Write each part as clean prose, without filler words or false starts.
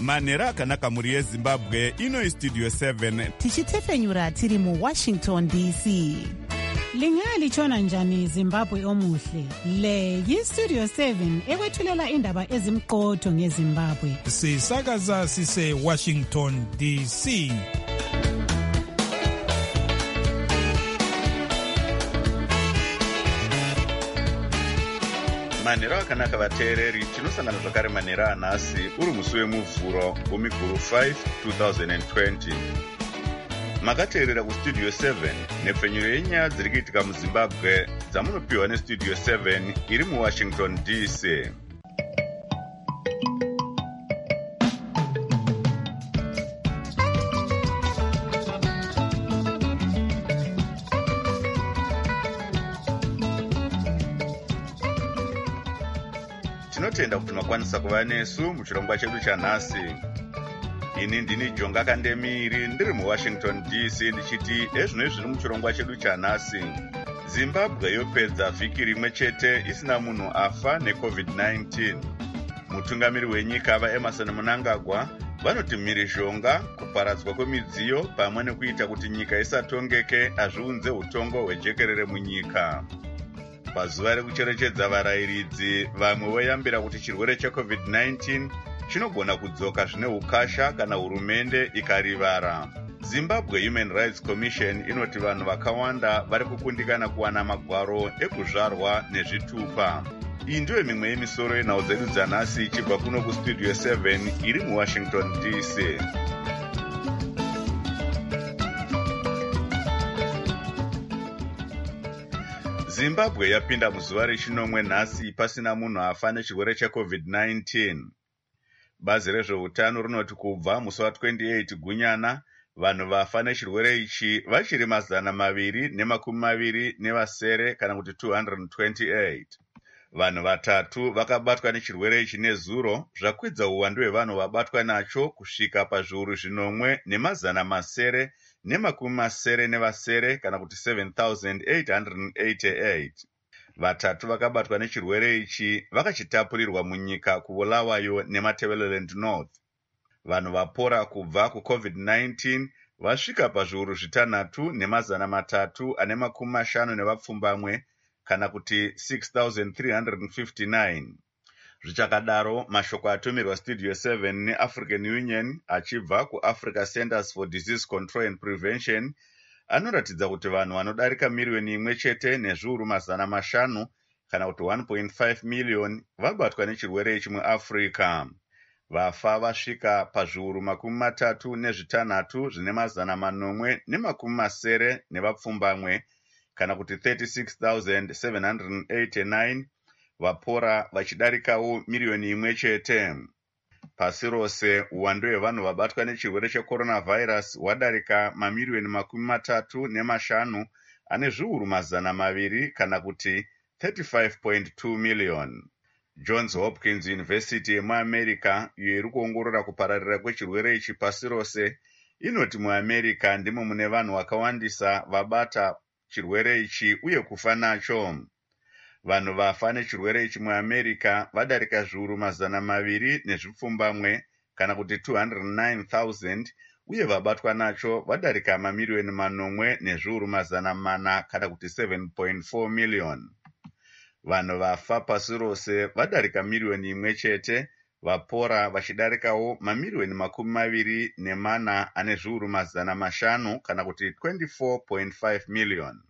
manhero akanaka mhuri yezimbabwe. Ino istudio 7 tichitefenyura tiri muWashington DC. Lingalitshona njani Zimbabwe omuhle? Le yiStudio 7 ekwethulela indaba ezimqotho ngeZimbabwe. Sisakaza sise Washington DC. Manhero akanaka vateereri, tinosangana zvakare manhero anhasi uri musi wemuvhuro wemiguru 5 2020. Makateerera kustudio 7 nepfenyuro yenyaya dziri kuitika muZimbabwe dzamunopiwa nestudio 7 iri muWashington DC. Tinotenda kuti makwanisa kuva nesu muchirongwa chedu chanhasi. Ini ndini Jonga Kandemiri ndiri muWashington DC ndichiti ezvino zviri muchirongwa chedu chanhasi. Zimbabwe yopedza vhiki rimwe chete isina munhu afa neCovid-19. Mutungamiri wenyika vaEmmerson Mnangagwa vanoti mhirizhonga, kuparadzwa kwemidziyo pamwe nekuita kuti nyika isatongeke hazviunze utongo hwejekerere munyika. Pazuva rekucherechedza varayiridzi, vamwe voyambira kuti chirwere cheCovid-19 chinogona kudzoka zvine ukasha kana hurumende ikarivara. Zimbabwe Human Rights Commission inoti vanhu vakawanda vari kukundikana kuwana magwaro ekuzvarwa nezvitupa. Iyi ndiyo mimwe yemisoro yenhau dzedu dzanhasi ichibva kuno kustudio 7 iri muWashington DC. Zimbabwe yapinda muzuva rechinomwe nhasi pasina munhu afa nechirwere cheCovid-19. Bazi rezveutano rinoti kubva musi wa28 Gunyana vanhu vafa nechirwere ichi vachiri 227 kana kuti 228. Vanhu vatatu vakabatwa nechirwere ichi nezuro, zvakwidza uwandu hwevanhu vabatwa nacho kusvika pazviuru 1,970 kana kuti 7,888. Vatatu vakabatwa nechirwere ichi vakachitapurirwa munyika kuBulawayo neMatabeleland North. Vanhu vapora kubva kuCovid-19 vasvika pazviuru 6,350 kana kuti 6,359. Zvichakadaro, mashoko atumirwa Studio 7 neAfrican Union achibva kuAfrica Centers for Disease Control and Prevention anoratidza kuti vanhu vanodarika miriyoni imwe chete nezviuru 500 kana kuti 1.5 million vabatwa nechirwere ichi muAfrica. Vafa vasvika pazviuru 36 zvine 870 kana kuti 36,789, vapora vachidarikawo miriyoni imwe chete. Pasi rose, uwandu hwevanhu vabatwa nechirwere checoronavirus hwadarika mamiriyoni 35 ane zviuru 200 kana kuti 35.2 million. Johns Hopkins University yemuAmerica, iyo iri kuongorora kupararira kwechirwere ichi pasi rose, inoti muAmerica ndimo mune vanhu vakawandisa vabata chirwere ichi uye kufa nacho. Vanhu vafa nechirwere ichi muAmerica vadarika zviuru 200 kana kuti 209,000 uye vabatwa nacho vadarika mamiriyoni 8 nezviuru 400 kana kuti 7.4 million. Vanhu vafa pasi rose vadarika miriyoni imwe chete, vapora vachidarikawo mamiriyoni 24 ane zviuru 500 kana kuti 24.5 million.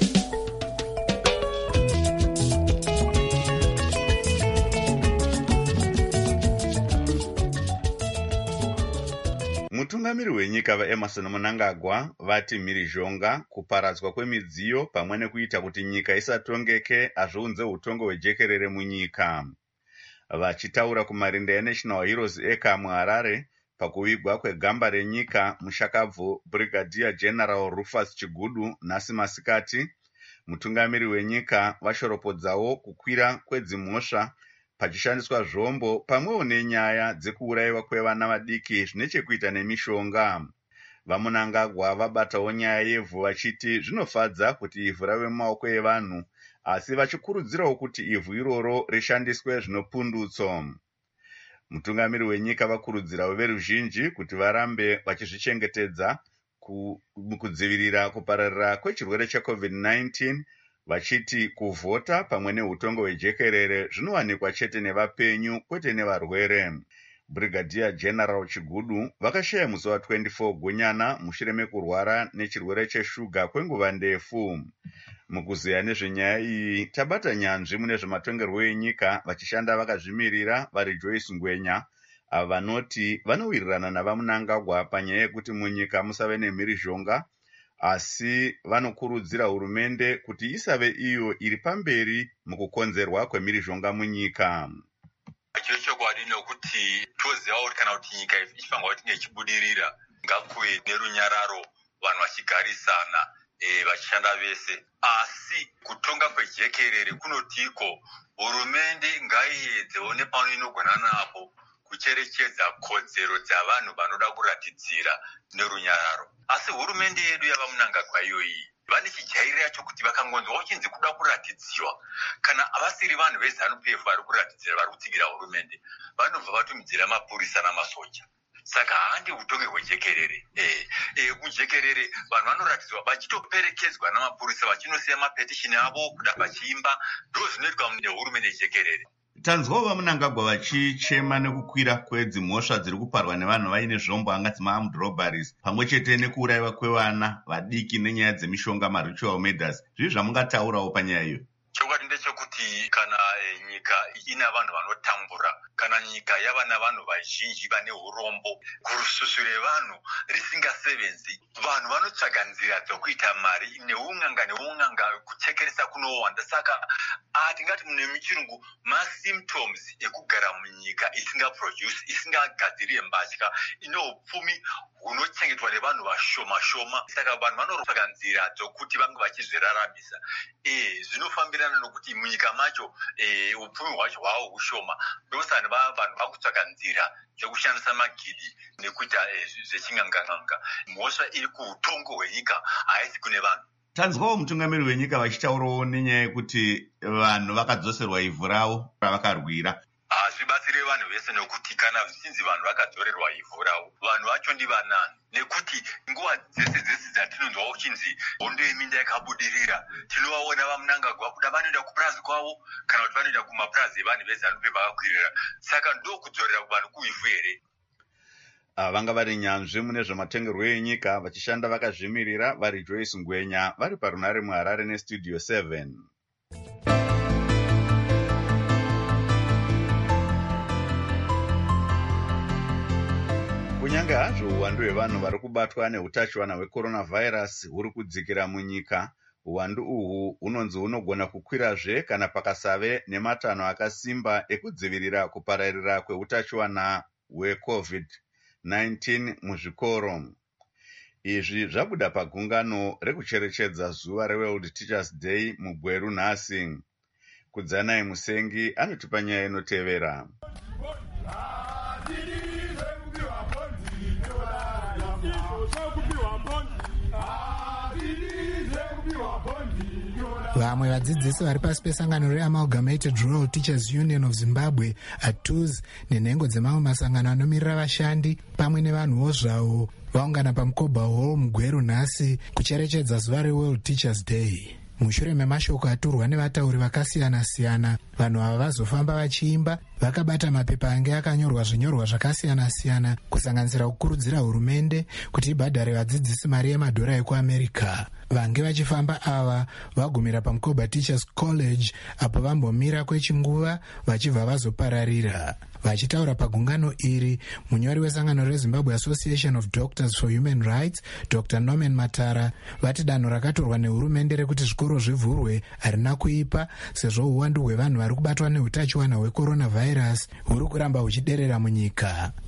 Mutungamiri wenyika vaEmmerson Mnangagwa vati mhirizhonga, kuparadzwa kwemidziyo pamwe nekuita kuti nyika isatongeke hazviunze utongo hwejekerere munyika. Vachitaura kumarinda eNational Heroes Acre muHarare pakuvigwa kwegamba renyika mushakabvu Brigadier General Rufus Chigudu nhasi masikati, mutungamiri wenyika vashoropodzawo kukwira kwedzimhosva pachishandiswa zvombo pamwewo nenyaya dzekuurayiwa kwevana vadiki zvine chekuita nemishonga. VaMnangagwa vabatawo nyaya yevhu vachiti zvinofadza kuti ivhu rave mumaoko evanhu, asi vachikurudzirawo kuti ivhu iroro rishandiswe zvinopundutso. Mutungamiri wenyika vakurudzirawo veruzhinji kuti varambe vachizvichengetedza mukudzivirira kupararira kwechirwere cheCovid-19, vachiti kuvhota pamwe neutongo hwejekerere zvinowanikwa chete nevapenyu kwete nevarwere. Brigadier General Chigudu vakashaya musi wa24 Gunyana mushure mekurwara nechirwere cheshuga kwenguva ndefu. Mukuziya nezvenyaya iyi tabata nyanzvi mune zvematongerwo enyika vachishanda vakazvimirira vari Joyce Ngwenya, ava vanoti vanowirirana navaMnangagwa panyaya yekuti munyika musave nemhirizhonga, asi vanokurudzira hurumende kuti isave iyo iri pamberi mukukonzerwa kwemhirizhonga munyika. Chiro chokwadi nokuti toziva kuti kana kuti nyika ichifanga kuti ichibudirira ngakuve nerunyararo, vanhu vachigarisana vachishanda vese, asi kutonga kwejekerere kunotiko hurumende ngaiedzewo nepano inogona napo kucherechedza kodzero dzavanhu vanoda kuratidzira nerunyararo. Asi hurumende yedu yavaMnangagwa iyoyi vane chijairira chokuti vakangonzwa uchinzi kuda kuratidziwa, kana avasiri vanhu veZANU-PF vari kuratidzira, vari kutsigira hurumende, vanobva vatumidzira mapurisa namasoja. Saka handi utonge hwejekerere. Kujekerere vanhu vanoratidzwa vachitoperekedzwa namapurisa vachinosiya mapetishini avo kuda vachiimba, ndizvo zvinoitwa nehurumende yejekerere. Tanzwawo vaMnangagwa vachichema nekukwira kwedzimhosva dziri kuparwa nevanhu vaine zvombo angati ma-armed robberies pamwe chete nekuurayiwa kwevana vadiki nenyaya dzemishonga ma-ritual murders. Zvizvi zvamungataurawo panyaya iyo? Chokwadi ndechekuti kana nyika ina vanhu vanotambura, kana nyika yava navanhu vazhinji vane urombo, kurususu revanhu risingasevenzi, vanhu vanotsvaga nzira dzokuita mari neunganga kuchekeresa kunowanda. Saka tingati mune muchirungu ma-symptoms ekugara munyika isingagadziri mbatya, ine upfumi hunochengetwa nevanhu vashoma shoma. Saka vanhu vanotsvaga nzira dzokuti vange vachizviraramisa. Zvinofambirana nokuti munyika macho upfumi hwacho hwavo hushoma, ndosani vanhu vakutsvaga nzira dzokushandisa magidi nekuita zvechinganganga. Mhosva iri kuutongo hwenyika haisi kune vanhu. Tanzwawo mutungamiri wenyika vachitaurawo nenyaya yekuti vanhu vakadzoserwa ivhu ravo ravakarwira. Hazvibatsire vanhu vese, nokuti kana zvichinzi vanhu vakadzorerwa ivhu ravo, vanhu vacho ndivanani? Nekuti nguva dzese dzatinonzwa uchinzi hondo yeminda yakabudirira, tinovaona vaMnangagwa kuda vanoenda kupurazi kwavo kana kuti vanoenda kumapurazi evanhu veZANU-PF vakakwirira. Saka ndokudzorera kuvanhu kuivhu here? Vanga vari nyanzvi mune zvematongerwo enyika vachishanda vakazvimirira vari Joyce Ngwenya vari parunare muHarare neStudio 7. Kunyange hazvo uwandu hwevanhu vari kubatwa neutachiwana hwecoronavirus huri kudzikira munyika, uwandu uhwu hunonzi hunogona kukwirazve kana pakasave nematanho akasimba ekudzivirira kupararira kweutachiwana hweCovid-19 muzvikoro. Izvi zvabuda pagungano rekucherechedza zuva reWorld Teachers Day muGweru nhasi. Kudzanai Musengi anotipa nyaya inotevera. Vamwe vadzidzisi vari pasi pesangano reAmalgamated Rural Teachers Union of Zimbabwe ATUZ nenhengo dzemamwe masangano anomirira vashandi pamwe nevanhuwo zvavo vaungana paMukoba Hall muGweru nhasi kucherechedza zuva reWorld Teachers Day. Mushure memashoko aturwa nevatauri vakasiyana-siyana, vanhu ava vazofamba vachiimba vakabata mapepa ange akanyorwa zvinyorwa zvakasiyana-siyana kusanganisira kukurudzira hurumende kuti ibhadhare vadzidzisi mari yemadhora ekuAmerica. Vange vachifamba ava vagumira paMukoba Teachers College apo vambomira kwechinguva vachibva vazopararira. Vachitaura pagungano iri, munyori wesangano reZimbabwe Association of Doctors for Human Rights, Dr. Norman Matara, vati danho rakatorwa nehurumende rekuti zvikoro zvivhurwe harina kuipa sezvo uwandu hwevanhu vari kubatwa neutachiwana hwecoronavirus huri kuramba huchiderera munyika.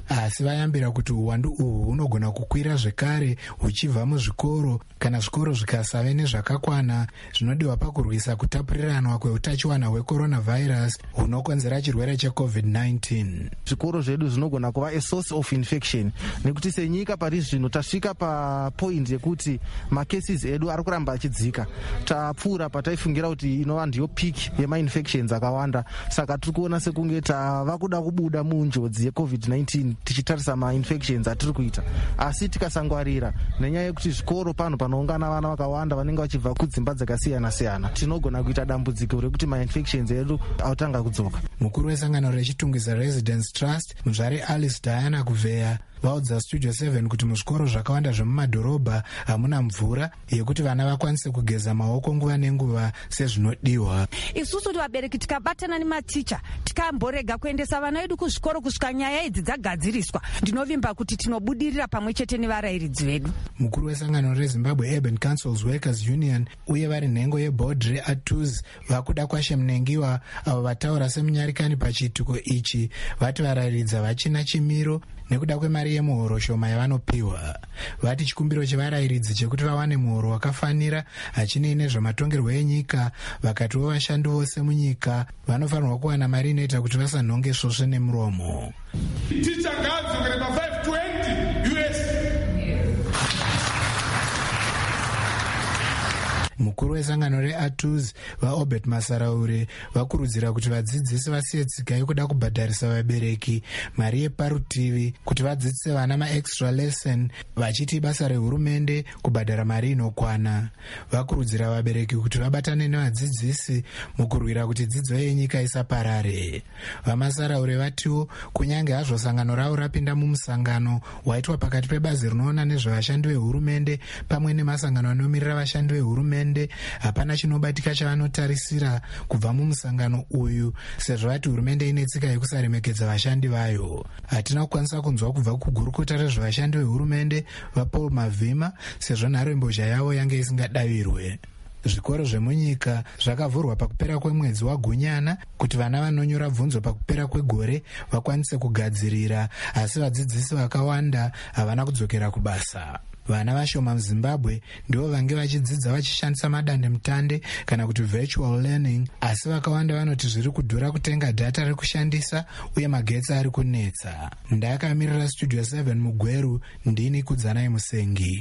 asi vayambira kuti uwandu uhwu hunogona kukwira zvekare huchibva muzvikoro kana zvikoro zvikasave nezvakakwana zvinodiwa pakurwisa kutapuriranwa kweutachiwana hwecoronavirus hunokonzera chirwere cheCovid-19. Zvikoro zvedu zvinogona kuva a source of infection nekuti senyika pari zvino tasvika papoint yekuti macases edu ari kuramba achidzika. Tapfuura pataifungira kuti inova ndiyo peak yemainfections akawanda, saka tiri kuona sekunge tava kuda kubuda munjodzi yeCovid-19 tichitarisa mainfections atiri kuita. Asi tikasangwarira nenyaya yekuti zvikoro pano panoungana vana vakawanda vanenge vachibva kudzimba dzakasiyana-siyana, tinogona kuita dambudziko rekuti mainfections edu autanga kudzoka. Mukuru wesangano rechitungisa Residence Trust, muzvare Alice Diana Kuveya, vaudza Studio 7 kuti muzvikoro zvakawanda zvemumadhorobha hamuna mvura yekuti vana vakwanise kugeza maoko nguva nenguva sezvinodiwa. Isusu vabereki tikabatana nematicha tikamborega kuendesa vana vedu kuzvikoro kusvika nyaya idzi dzagadziriswa, ndinovimba kuti tinobudirira pamwe chete nevarairidzi vedu. Mukuru wesangano reZimbabwe Urban Councils Workers Union uye vari nhengo yebhodhi reATUZ vakuda kwashe Mnengiwa, avo vataura semunyarikani pachiitiko ichi, vati varairidza vachina chimiro nekuda kwemari yemuhoro shoma yavanopiwa. Vati chikumbiro chevarairidzi chekuti vawane muhoro wakafanira hachinei nezvematongerwo enyika, vakatiwo vashandi vose munyika vanofanirwa kuwana mari inoita kuti vasanhonge svosve nemuromo. Mukuru wesangano reATUZ vaObert Masaraure vakurudzira kuti vadzidzisi vasiye tsika yekuda kubhadharisa vabereki mari yeparutivi kuti vadzidzise vana maextra lesson, vachiti basa rehurumende kubhadhara mari inokwana. Vakurudzira vabereki kuti vabatane nevadzidzisi mukurwira kuti dzidzo yenyika isaparare. VaMasaraure vatiwo kunyange hazvo sangano ravo rapinda mumusangano waitwa pakati pebazi rinoona nezvevashandi vehurumende pamwe nemasangano anomirira vashandi vehurumende, hapana chinobatika chavanotarisira kubva mumusangano uyu, sezvo vati hurumende ine tsika yekusaremekedza vashandi vayo. Hatina kukwanisa kunzwa kubva kugurukota rezvevashandi vehurumende vaPaul Mavhima, sezvo nharembozha yavo yange isingadavirwe. Zvikoro zvemunyika zvakavhurwa pakupera kwemwedzi waGunyana kuti vana vanonyora bvunzo pakupera kwegore vakwanise kugadzirira, asi vadzidzisi vakawanda havana kudzokera kubasa. Vana vashoma muZimbabwe ndivo vange vachidzidza vachishandisa madandemutande kana kuti virtual learning, asi vakawanda vanoti zviri kudhura kutenga data rekushandisa uye magetsi ari kunetsa. Ndakamirira Studio 7 muGweru, ndini Kudzanai Musengi.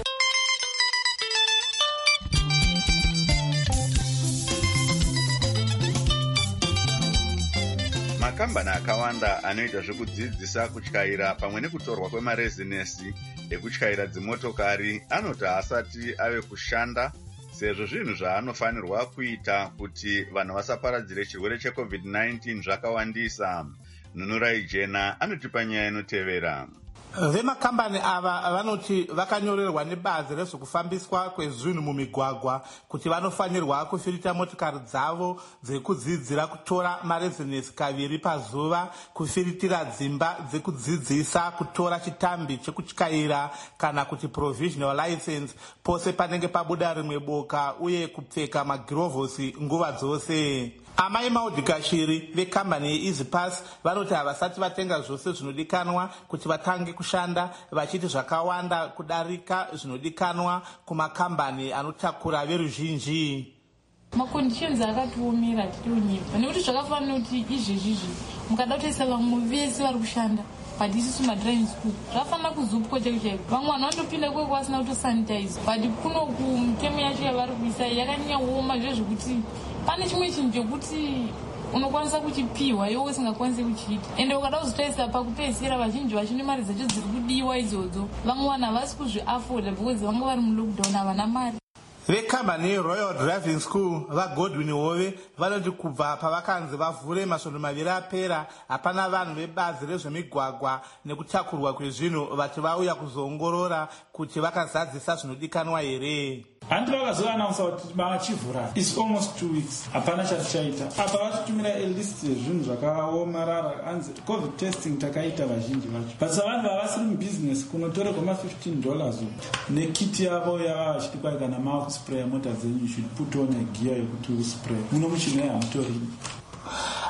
Makambani akawanda anoita zvekudzidzisa kutyaira pamwe nekutorwa kwemarezinesi ekutyaira dzimotokari anoti haasati ave kushanda, sezvo zvinhu zvaanofanirwa kuita kuti vanhu vasaparadzire chirwere cheCovid-19 zvakawandisa. Nunurai Jena anotipa nyaya inotevera. Vemakambani ava vanoti vakanyorerwa nebazi rezvekufambiswa kwezvinhu mumigwagwa kuti vanofanirwa kufirita motikari dzavo dzekudzidzira kutora marezinesi kaviri pazuva, kufiritira dzimba dzekudzidzisa, kutora chitambi chekutyaira kana kuti provisional license pose panenge pabuda rimwe boka, uye kupfeka magirovhosi nguva dzose. Amai Maudikashiri vekambani yeEasyPass vanoti havasati vatenga zvose zvinodikanwa kuti vatange kushanda, vachiti zvakawanda kudarika zvinodikanwa kumakambani anotakura veruzhinji. Maconditions akatiomera tiriunyipa nekuti zvakafanira kuti izvezvizvi mukada kutoisa vamwe vese vari kushanda but isusu madriving school zvafanira kuzopwa chaiko chaiko. Vamwe vanhu vanotopinda kweko vasina kutosanitize, but kuno kumutemo yacho yavari kuisa yakanyanyaoma zvezvekuti pane chimwe chinhu chekuti unokwanisa kuchipiwa iwe usingakwanisi kuchiita, ende ukada kuzotaisa pakupedzisira vazhinji vachine mari dzacho dziri kudiwa idzodzo, vamwe vanhu havasi kuzviafoda because vanga vari mulockdown havana mari. Vekambani Royal Driving School vaGodwin Hove vanoti kubva pavakanzi vavhure masvondo maviri apera hapana vanhu vebazi rezvemigwagwa nekutakurwa kwezvinhu vati vauya kuzoongorora kuti vakazadzisa zvinodikanwa here. Handi vakazoannounsa kuti vachivhura is almost 2 weeks hapana chatichaita. Apa vatitumira list yezvinhu zvakaomarara anzi covid testing takaita vazhinji vacho, but savanhu vavasiri mubusiness kunotorerwa $15 nekiti yavo yava vachiti kwai kana maakuspraya mota dzenyu you should put on a gear yekuti uspray muno muchino yamutorini.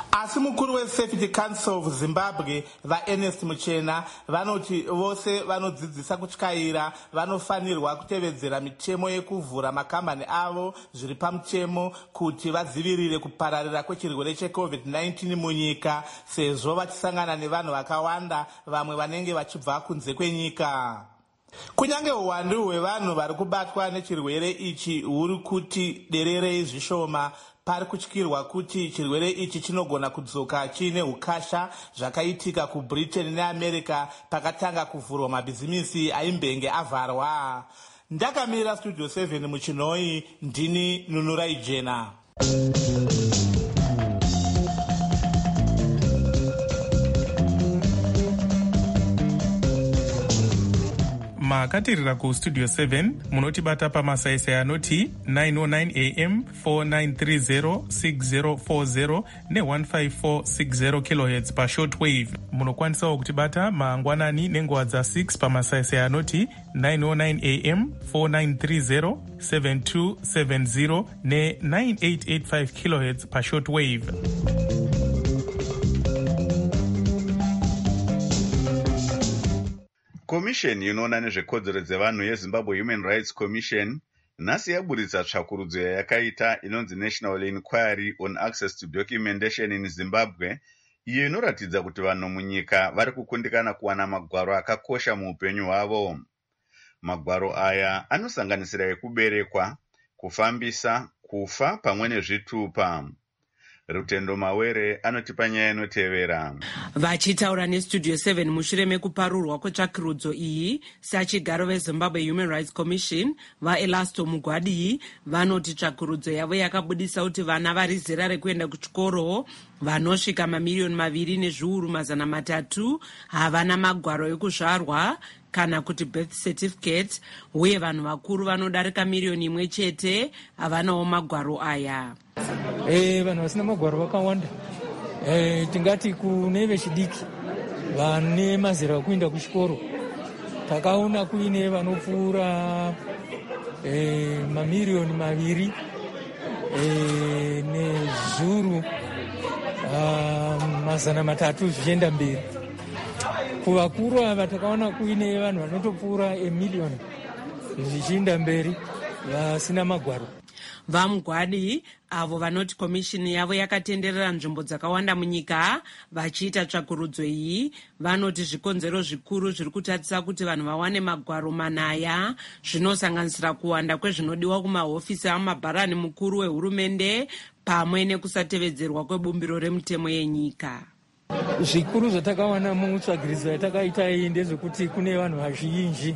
asi mukuru weSafety Council of Zimbabwe vaErnest Muchena vanoti vose vanodzidzisa kutyaira vanofanirwa kutevedzera mitemo yekuvhura makambani avo zviri pamutemo kuti vadzivirire kupararira kwechirwere cheCovid-19 munyika, sezvo vachisangana nevanhu vakawanda, vamwe vanenge vachibva kunze kwenyika. Kunyange uwandu hwevanhu vari kubatwa nechirwere ichi huri kuti dererei zvishoma, pari kutyirwa kuti chirwere ichi chinogona kudzoka chiine ukasha zvakaitika kuBritain neAmerica pakatanga kuvhurwa mabhizimisi aimbenge avharwa. Ndakamira Studio 7 muChinoi, ndini Nunurai Jena. makatirira kustudio 7 munotibata pamasaisai anoti 909 am 4930 6040 ne15460 kHz pashortwave. Munokwanisawo kutibata mangwanani nenguva dza6 pamasaisai anoti 909 am 4930 7270 ne9885 kHz pashortwave. Komisheni inoona nezvekodzero dzevanhu yeZimbabwe Human Rights Commission nhasi yaburitsa tsvakurudzo yakaita inonzi National Inquiry on Access to Documentation in Zimbabwe, iyo inoratidza kuti vanhu munyika vari kukundikana kuwana magwaro akakosha muupenyu hwavo. Magwaro aya anosanganisira ekuberekwa, kufambisa, kufa pamwe nezvitupa. Rutendo Mawere anotipa nyaya inotevera. Vachitaura neStudio 7 mushure mekuparurwa kwetsvakurudzo iyi, sachigaro veZimbabwe Human Rights Commission vaElasto Mugwadi vanoti tsvakurudzo yavo yakabudisa kuti vana vari zera rekuenda kuchikoro vanosvika mamiliyoni 2,300,000 havana magwaro ekuzvarwa kana kuti birth certificate, uye vanhu vakuru vanodarika 1,000,000 chete havanawo magwaro aya. Vanhu vasina magwaro vakawanda. Tingati kune vechidiki vane mazera okuenda kuchikoro takaona kuine vanopfuura 2,200,000 nezviuru 300 zvichienda mberi. Kuvakuru ava takaona kuine vanhu vanotopfuura 1,000,000 zvichienda mberi vasina magwaro. Vamugwadi avo vanoti komishini yavo yakatenderera nzvimbo dzakawanda munyika vachiita tsvakurudzo iyi, vanoti zvikonzero zvikuru zviri kutatisa kuti vanhu vawane magwaro manaya zvinosanganisira kuwanda kwezvinodiwa kumahofisi amabharani mukuru wehurumende pamwe nekusatevedzerwa kwebumbiro remutemo yenyika. Zvikuru zvatakawana mutsvagiridzo yatakaita iyi ndezvekuti kune vanhu vazhinji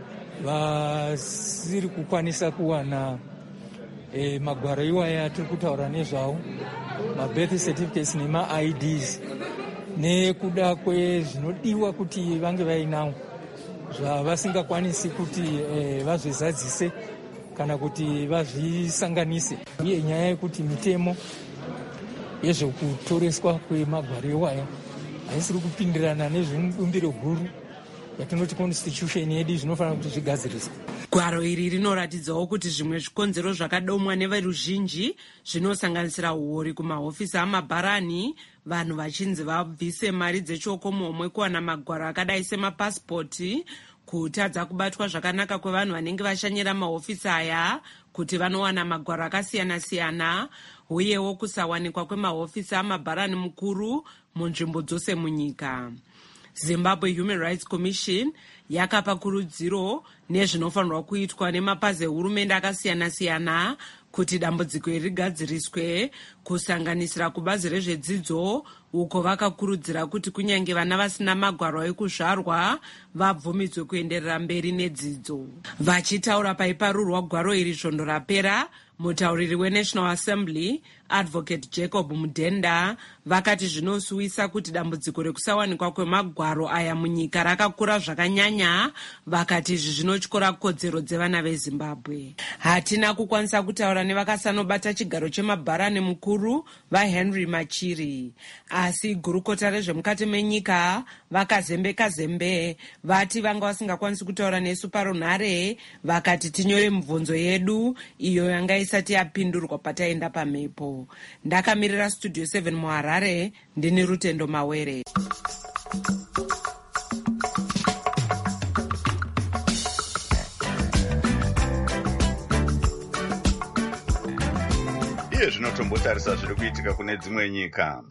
vasiri kukwanisa kuwana magwaro iwaya tiri kutaura nezvawo, mabirth certificates nemaIDs, nekuda kwezvinodiwa kuti vange vainawo zvavasingakwanisi kuti vazvizadzise kana kuti vazvisanganise, uye nyaya yekuti mitemo yezvekutoreswa kwemagwaro iwaya haisiri kupindirana nezvemubumbiro guru yatinoti constitution yedu zvinofanira kuti zvigadziriswe. Gwaro iri rinoratidzawo kuti zvimwe zvikonzero zvakadomwa neveruzhinji zvinosanganisira uori kumahofisi amabharani, vanhu vachinzi vabvise mari dzechokomomwe kuwana magwaro akadai semapasipoti, kutadza kubatwa zvakanaka kwevanhu vanenge vashanyira mahofisi aya kuti vanowana magwaro akasiyana-siyana, uyewo kusawanikwa kwemahofisi amabharani mukuru munzvimbo dzose munyika. Zimbabwe Human Rights Commission yakapa kurudziro nezvinofanirwa kuitwa nemapazi ehurumende akasiyana-siyana kuti dambudziko iri rigadziriswe, kusanganisira kubazi rezvedzidzo, uko vakakurudzira kuti kunyange vana vasina magwaro ekuzvarwa vabvumidzwe kuenderera mberi nedzidzo. Vachitaura paiparurwa gwaro iri svondo rapera, mutauriri weNational Assembly Advocate Jacob Mudenda vakati zvinosuwisa kuti dambudziko rekusawanikwa kwemagwaro aya munyika rakakura zvakanyanya. Vakati izvi zvinotyora kodzero dzevana veZimbabwe. Hatina kukwanisa kutaura nevakasanobata chigaro chemabharani mukuru vaHenry Machiri, asi gurukota rezvemukati menyika vakazembe vati vanga vasingakwanisi kutaura nesu parunhare, vakati tinyore mibvunzo yedu iyo yanga isati yapindurwa pataenda pamhepo. Ndakamirira Studio 7 muHarare, ndini Rutendo Mawere. Iye zvinotombotarisa zviri kuitika kune dzimwe nyika.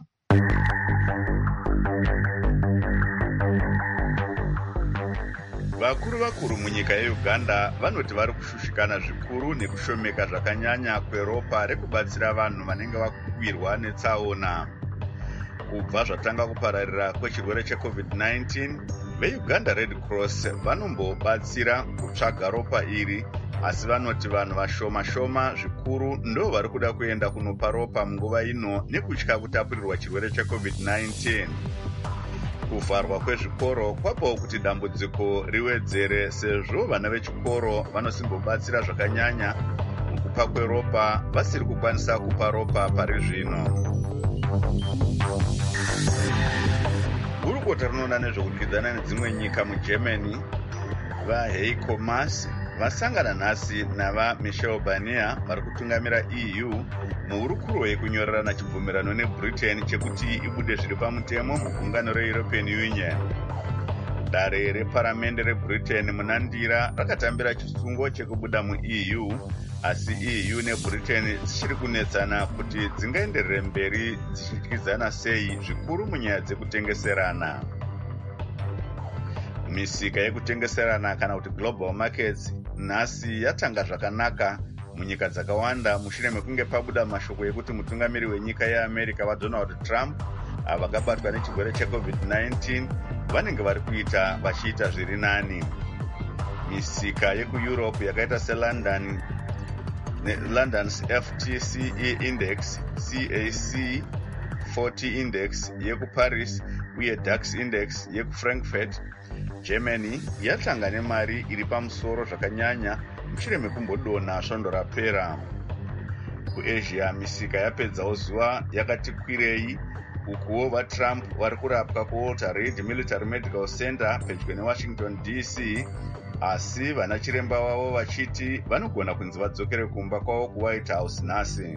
Vakuru munyika yeUganda vanoti vari kushushikana zvikuru nekushomeka zvakanyanya kweropa rekubatsira vanhu vanenge vakuwirwa netsaona. Kubva zvatanga kupararira kwechirwere cheCovid-19, veUganda Red Cross vanombobatsira kutsvaga ropa iri, asi vanoti vanhu vashoma zvikuru ndo vari kuda kuenda kunopa ropa munguva ino nekutya kutapurirwa chirwere cheCovid-19. Kuvharwa kwezvikoro kwapawo kuti dambudziko riwedzere, sezvo vana vechikoro vanosimbobatsira zvakanyanya mukupa kweropa vasiri kukwanisa kupa ropa pari zvino. Gurukota rinoona nezvokudyidzana nedzimwe nyika muGermany vaHeiko Maas vasangana nhasi navaMichel Barnier vari kutungamira EU muhurukuro yekunyorerana chibvumirano neBritain chekuti ibude zviri pamutemo mugungano reEuropean Union. Dare reparamende reBritain munandira rakatambira chisungo chekubuda muEU, asi EU neBritain dzichiri kunetsana kuti dzingaenderere mberi dzichidyidzana sei zvikuru munyaya dzekutengeserana. Misika yekutengeserana kana kuti global markets nhasi yatanga zvakanaka munyika dzakawanda mushure mekunge pabuda mashoko ekuti mutungamiri wenyika yeAmerica vaDonald Trump vakabatwa nechirwere cheCovid-19 vanenge vari kuita vachiita zviri nani. Misika yekuEurope yakaita seLondon's FTSE Index, CAC 40 Index yekuParis uye DAX Index yekuFrankfurt Germany yatanga nemari iri pamusoro zvakanyanya mushure mekumbodonha svondo rapera. KuAsia misika yapedzawo zuva yakati kwirei, ukuwo vaTrump vari kurapwa kuWalter Reed Military Medical Center pedyo neWashington DC, asi vana chiremba vavo vachiti vanogona kunzi vadzokere kumba kwavo kuWhite House nhasi.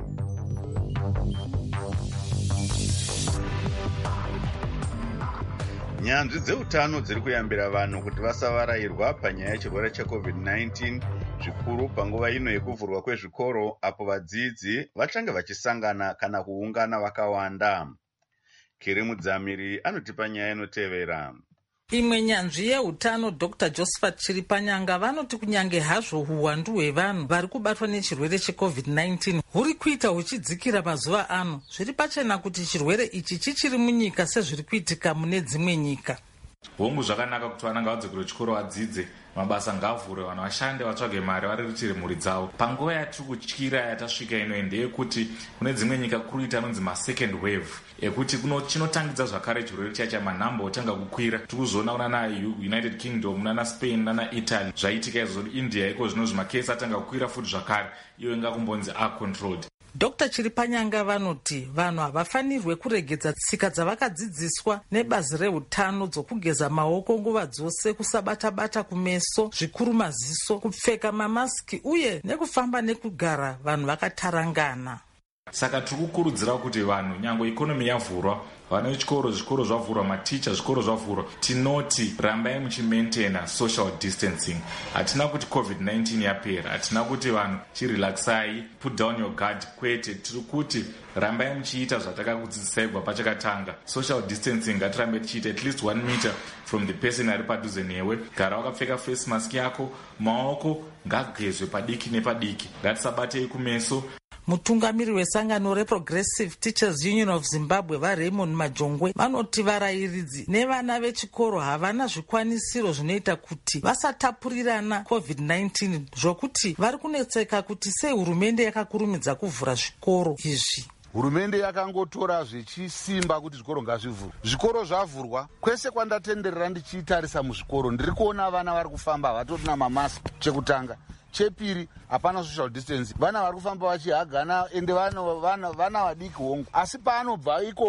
Nyanzvi dzeutano dziri kuyambira vanhu kuti vasavarayirwa panyaya yechirwere cheCovid-19, zvikuru panguva ino yekuvhurwa kwezvikoro apo vadzidzi vachange vachisangana kana kuungana vakawanda. Kiri Mudzamiri anotipa nyaya inotevera. Imwe nyanzvi yeutano Dr. Josephat Chiripanyanga vanoti kunyange hazvo huwandu hwevanhu vari kubatwa nechirwere cheCovid-19 huri kuita huchidzikira mazuva ano, zviri pachena kuti chirwere ichi chichiri munyika sezviri kuitika mune dzimwe nyika. Hongu zvakanaka kuti vana ngavadzokere kuchikoro vadzidze, mabasa ngavhure, vanhu vashande vatsvage mari variritire mhuri dzavo. Panguva yatiri kutyira yatasvika ino ndeyekuti kune dzimwe nyika kuruita anonzi masecond wave ekuti chinotangidza zvakare chirwere chacha, manhamba otanga kukwira. Tiri kuzoona kunana United Kingdom, nana Spain, nana Italy zvaitika izvo. India iko zvino zvimakesi atanga kukwira futi zvakare, iyo ingakumbonzi controlled. Dr. Chiripanyanga vanoti vanhu havafanirwe kuregedza tsika dzavakadzidziswa nebazi reutano dzokugeza maoko nguva dzose, kusabata-bata kumeso, zvikuru maziso, kupfeka mamaski uye nekufamba nekugara vanhu vakatarangana. Saka tiri kukurudzira kuti vanhu, nyange ikonomi yavhurwa, vana vechikoro, zvikoro zvavhurwa, maticha, zvikoro zvavhurwa, tinoti rambai muchimaintaina social distancing. Hatina kuti COVID-19 yapera, hatina kuti vanhu chirelaxai, put down your guard, kwete. Tiri kuti rambai muchiita zvatakakudzidzisai kubva pachakatanga. Social distancing ngatirambe tichiita at least 1 meter from the person ari padhuze newe. Gara wakapfeka face mask yako, maoko ngagezwe padiki nepadiki, ngatisabatei kumeso. Mutungamiri wesangano reProgressive Teachers Union of Zimbabwe vaRaymond Majongwe vanoti varayiridzi nevana vechikoro havana zvikwanisiro zvinoita kuti vasatapurirana COVID-19, zvokuti vari kunetseka kuti sei hurumende yakakurumidza kuvhura zvikoro izvi. Hurumende yakangotora zvichisimba kuti zvikoro ngazvivhurwe. Zvikoro zvavhurwa, kwese kwandatenderera ndichitarisa muzvikoro ndiri kuona vana vari kufamba havatorina mamask. Chekutanga. Chepiri, hapana social distance. Vana vari kufamba vachihagana ende vana vadiki hongu. Asi paanobva ikoko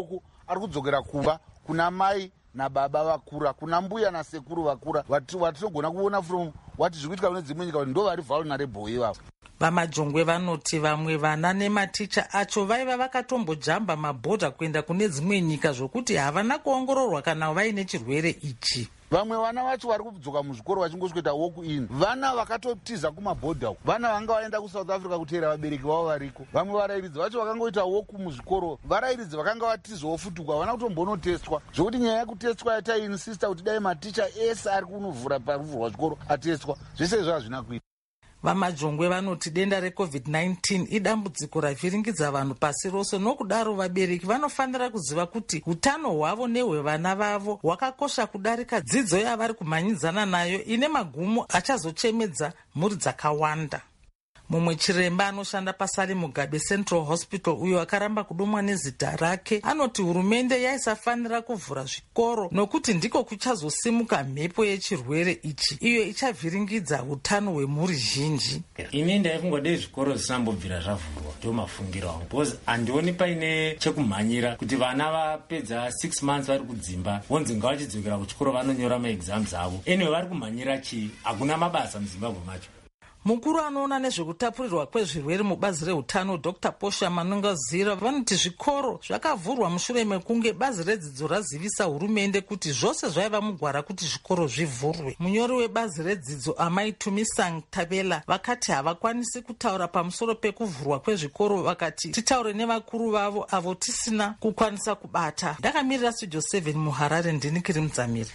ari kudzokera kuva kuna mai nababa vakura, kuna mbuya nasekuru vakura vatinogona kuona from wati zviri kuitika kune dzimwe nyika kuti ndo vari vulnerable ivavo. vamajongwe vanoti vamwe vana nematicha acho vaiva vakatombojamba mabhodha kuenda kune dzimwe nyika zvokuti havana kuongororwa kana vaine chirwere ichi. vamwe vana vacho vari kudzoka muzvikoro vachingosvika walk in, vana vakatotiza kumabhodha, vana vanga vaenda kusouth africa kuteera vabereki vavo variko. vamwe varairidzi vacho vakangoita walk muzvikoro, varairidzi vakanga vatizawo futuka havana kutombonotestwa, zvokuti nyaya yekutestwa yataiinsista kuti dai maticha ese ari kunovhura pakuvhurwa zvikoro atestwa, zvese izvo hazvina kuita. vamajongwe vanoti denda reCovid-19 idambudziko ravhiringidza vanhu pasi rose, nokudaro vabereki vanofanira kuziva kuti utano hwavo nehwevana vavo hwakakosha kudarika dzidzo yavari kumhanyidzana nayo ine magumo achazochemedza mhuri dzakawanda. mumwe chiremba anoshanda pasari mugabe Central Hospital uyo akaramba kudomwa nezita rake anoti hurumende yaisafanira kuvhura zvikoro nokuti ndiko kuchazosimuka mhepo yechirwere ichi iyo ichavhiringidza utano hwemhuri zhinji. ini ndaifunga dei zvikoro zvisambobvira zvavhurwa ndo mafungiro angu, because handioni paine chekumhanyira kuti vana vapedza 6 months vari kudzimba vonzi ngavachidzokera kuchikoro vanonyora maexams avo. anyway vari kumhanyira chii? hakuna mabasa muzimbabwe macho. mukuru anoona nezvekutapurirwa kwezvirwere mubazi reutano Dr. Posha Manongazira vanoti zvikoro zvakavhurwa mushure mekunge bazi redzidzo razivisa hurumende kuti zvose zvaiva mugwara kuti zvikoro zvivhurwe. munyori webazi redzidzo Amai Tumisang Tabela vakati havakwanisi kutaura pamusoro pekuvhurwa kwezvikoro, vakati titaure nevakuru vavo avo tisina kukwanisa kubata. ndakamirira Studio 7 muHarare, ndini Kiri Mudzamiri.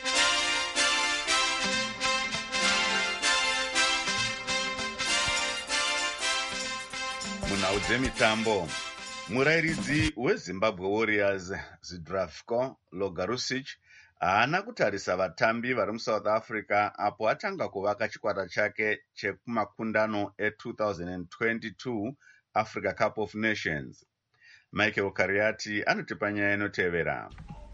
munhau dzemitambo, murairidzi wezimbabwe warriors Zdravko Logarusic haana kutarisa vatambi vari muSouth Africa apo atanga kuvaka chikwata chake chekumakundano e2022 Africa Cup of Nations. Michael Kariati anotipa nyaya inotevera.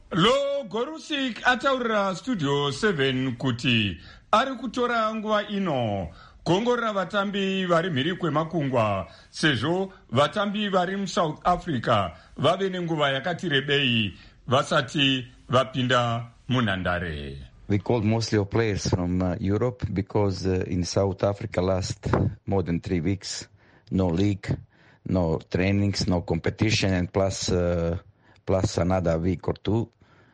Logarusic ataurira Studio 7 kuti ari kutora nguva ino kuongorora vatambi vari mhiri kwemakungwa sezvo vatambi vari muSouth Africa vave nenguva yakati rebei vasati vapinda munhandare. We called mostly of players from Europe because in South Africa last more than 3 weeks, no league, no trainings, no competition, and plus another week or two.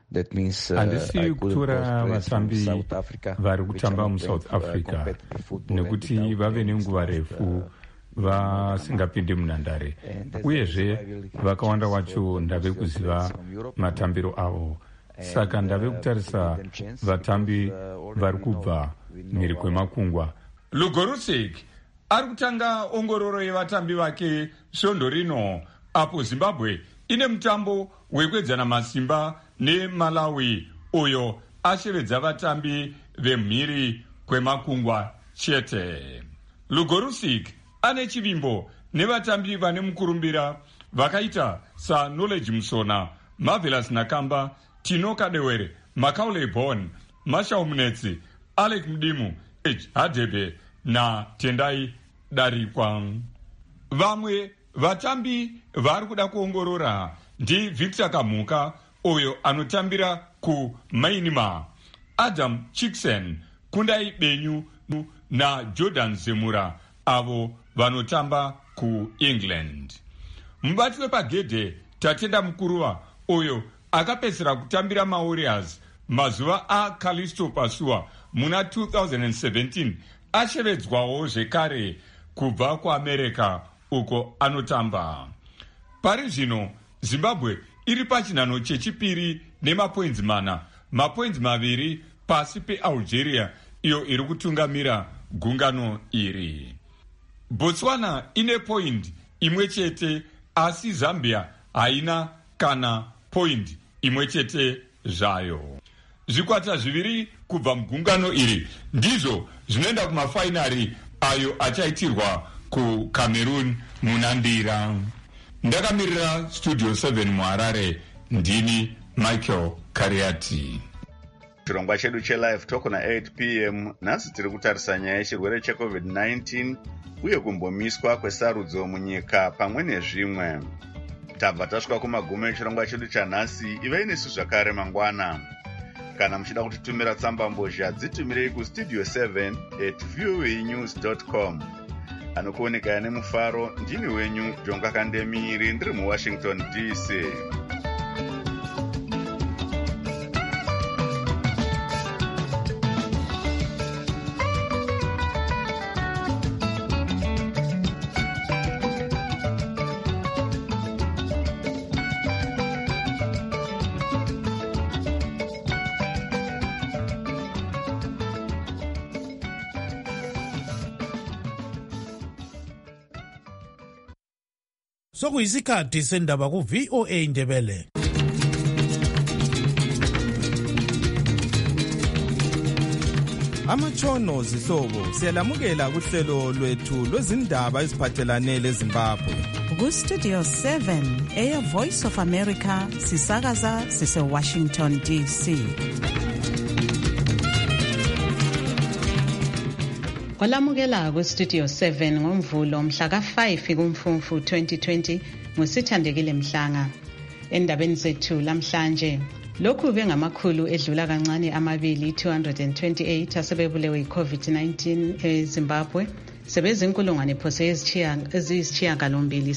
handisi kutora vatambi vari kutamba muSouth Africa nekuti vave nenguva refu vasingapindi munhandare, uyezve vakawanda wacho ndave kuziva matambiro avo, saka ndave kutarisa vatambi vari kubva mhiri kwemakungwa. Logarusic ari kutanga ongororo yevatambi vake svondo rino apo Zimbabwe ine mutambo wekuedzana masimba neMalawi uyo ashevedza vatambi vemhiri kwemakungwa chete. Logarusic ane chivimbo nevatambi vane mukurumbira vakaita saKnowledge Musona, Marvelous Nakamba, Tino Kadewere, Makaule Bon, Mashau Munetsi, Alec Mdimu, Hadebe na Tendai Darikwa. Vamwe vatambi vari kuda kuongorora ndi Victor Kamuka uyo anotambira ku Mainima, Adam Chicksen, Kundai Benyu na Jordan Zemura avo vanotamba ku England. Mubati wepagedhe Tatenda Mukuruwa uyo akapedzera kutambira maWarriors mazuva aCalisto Pasua muna 2017 ashevedzwawo zvekare kubva kuAmerica uko anotamba. Pari zvino Zimbabwe iri pachinhano chechipiri nemapoints 4, mapoints 2 pasi peAlgeria iyo iri kutungamira gungano iri. Botswana ine point imwe chete asi Zambia haina kana point imwe chete zvayo. Zvikwata zviviri kubva mugungano iri ndizvo zvinoenda kumafainari ayo achaitirwa ku Cameroon munandira. Ndakamirira Studio 7 muHarare, ndini Michael Kariati. Chirongwa chedu chelive talk na 8 p.m. nhasi tiri kutarisa nyaya yechirwere cheCovid-19 uye kumbomiswa kwesarudzo munyika pamwe nezvimwe. tabva tasvika kumagumo echirongwa chedu chanhasi. ivei nesu zvakare mangwana. Kana muchida kutitumira tsambambozha dzitumirei kustudio 7@voanews.com. Anokuoneka nemufaro ndini wenyu Jonga Kandemiri ndiri muWashington DC. Sokuyisikhathi sendaba ku VOA Ndebele. Amatshono zihlobo siyalamukela kuhlelo lwethu lwezindaba eziphathelane leZimbabwe. Ku Studio 7 Air Voice of America sisakaza sise Washington DC. Kwalamukela ku Studio 7 ngomvulo mhla ka5 kuMfumfu 2020 ngusithandekile Mhlanga. Endabeni zethu lamhlanje lokhu bengamakhulu edlula kancane amabili 228 asebebulewe iCovid-19 eZimbabwe. Sebezinkulungwane phose eziyisishiyagalombili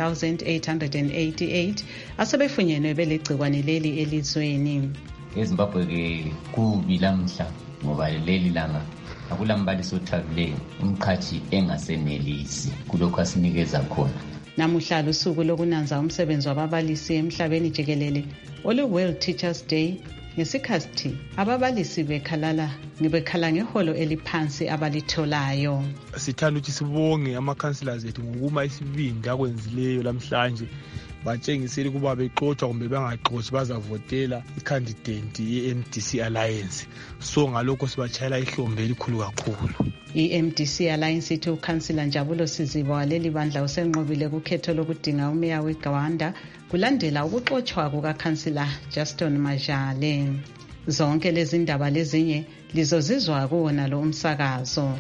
7,888 asebefunyenwe belegcikwane leli elizweni. EZimbabwe ke kubi lamhla ngoba leli langa akula mbalisi othabileyo umqhathi engasenelisi kulokho asinikeza khona. Namuhla lusuku lokunanza umsebenzi wababalisi emhlabeni jikelele olu World Teachers Day. Ngesikhathi ababalisi bekhala ngeholo eliphansi abalitholayo. Sithanda ukuthi sibonge ama-councillors ethu ngokuma isibindi akwenzileyo lamhlanje batshengisele ukuba bexotsha kumbe bangaxotshi bazavotela i-candidate ye-MDC Alliance. So ngalokho sibatshayela ihlombe elikhulu kakhulu. I-MDC Alliance ithi uKhansila Njabulo Siziba waleli bandla usenqobile kukhetho lokudinga umeya weGwanda kulandela ukuxotshwa kukaKhansila Justin Majale. Zonke lezi ndaba lezinye lizozizwa kuwona lo umsakazo.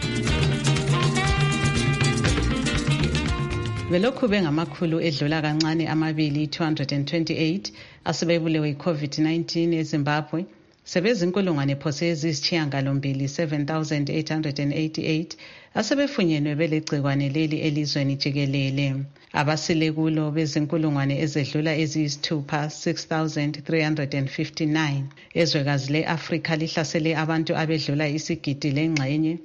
Velokhu bengamakhulu edlula kancane amabili 228 asebebulewe iCovid-19 eZimbabwe. Sebezinkulungwane phose eziyisishiyagalombili 7,888 asebefunyenwe belegcikwane leli elizweni jikelele. Abasile kulo bezinkulungwane ezedlula eziyisithupha 6,359. Ezwekazi le-Afrika lihlasele abantu abedlula isigidi lengxenye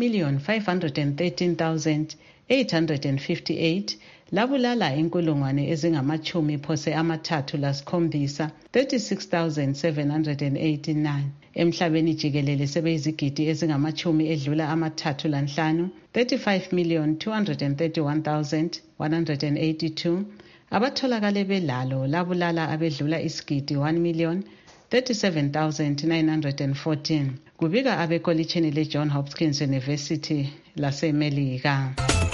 1,513,858 labulala inkulungwane ezingamachumi phose amathathu lasikhombisa 36,789. Emhlabeni jikelele sebeyizigidi ezingamachumi edlula amathathu lanhlanu 35,231,182. Abatholakale belalo labulala abedlula isigidi 1,037,914. Kubika abekolitsheni leJohn Hopkins University laseMelika.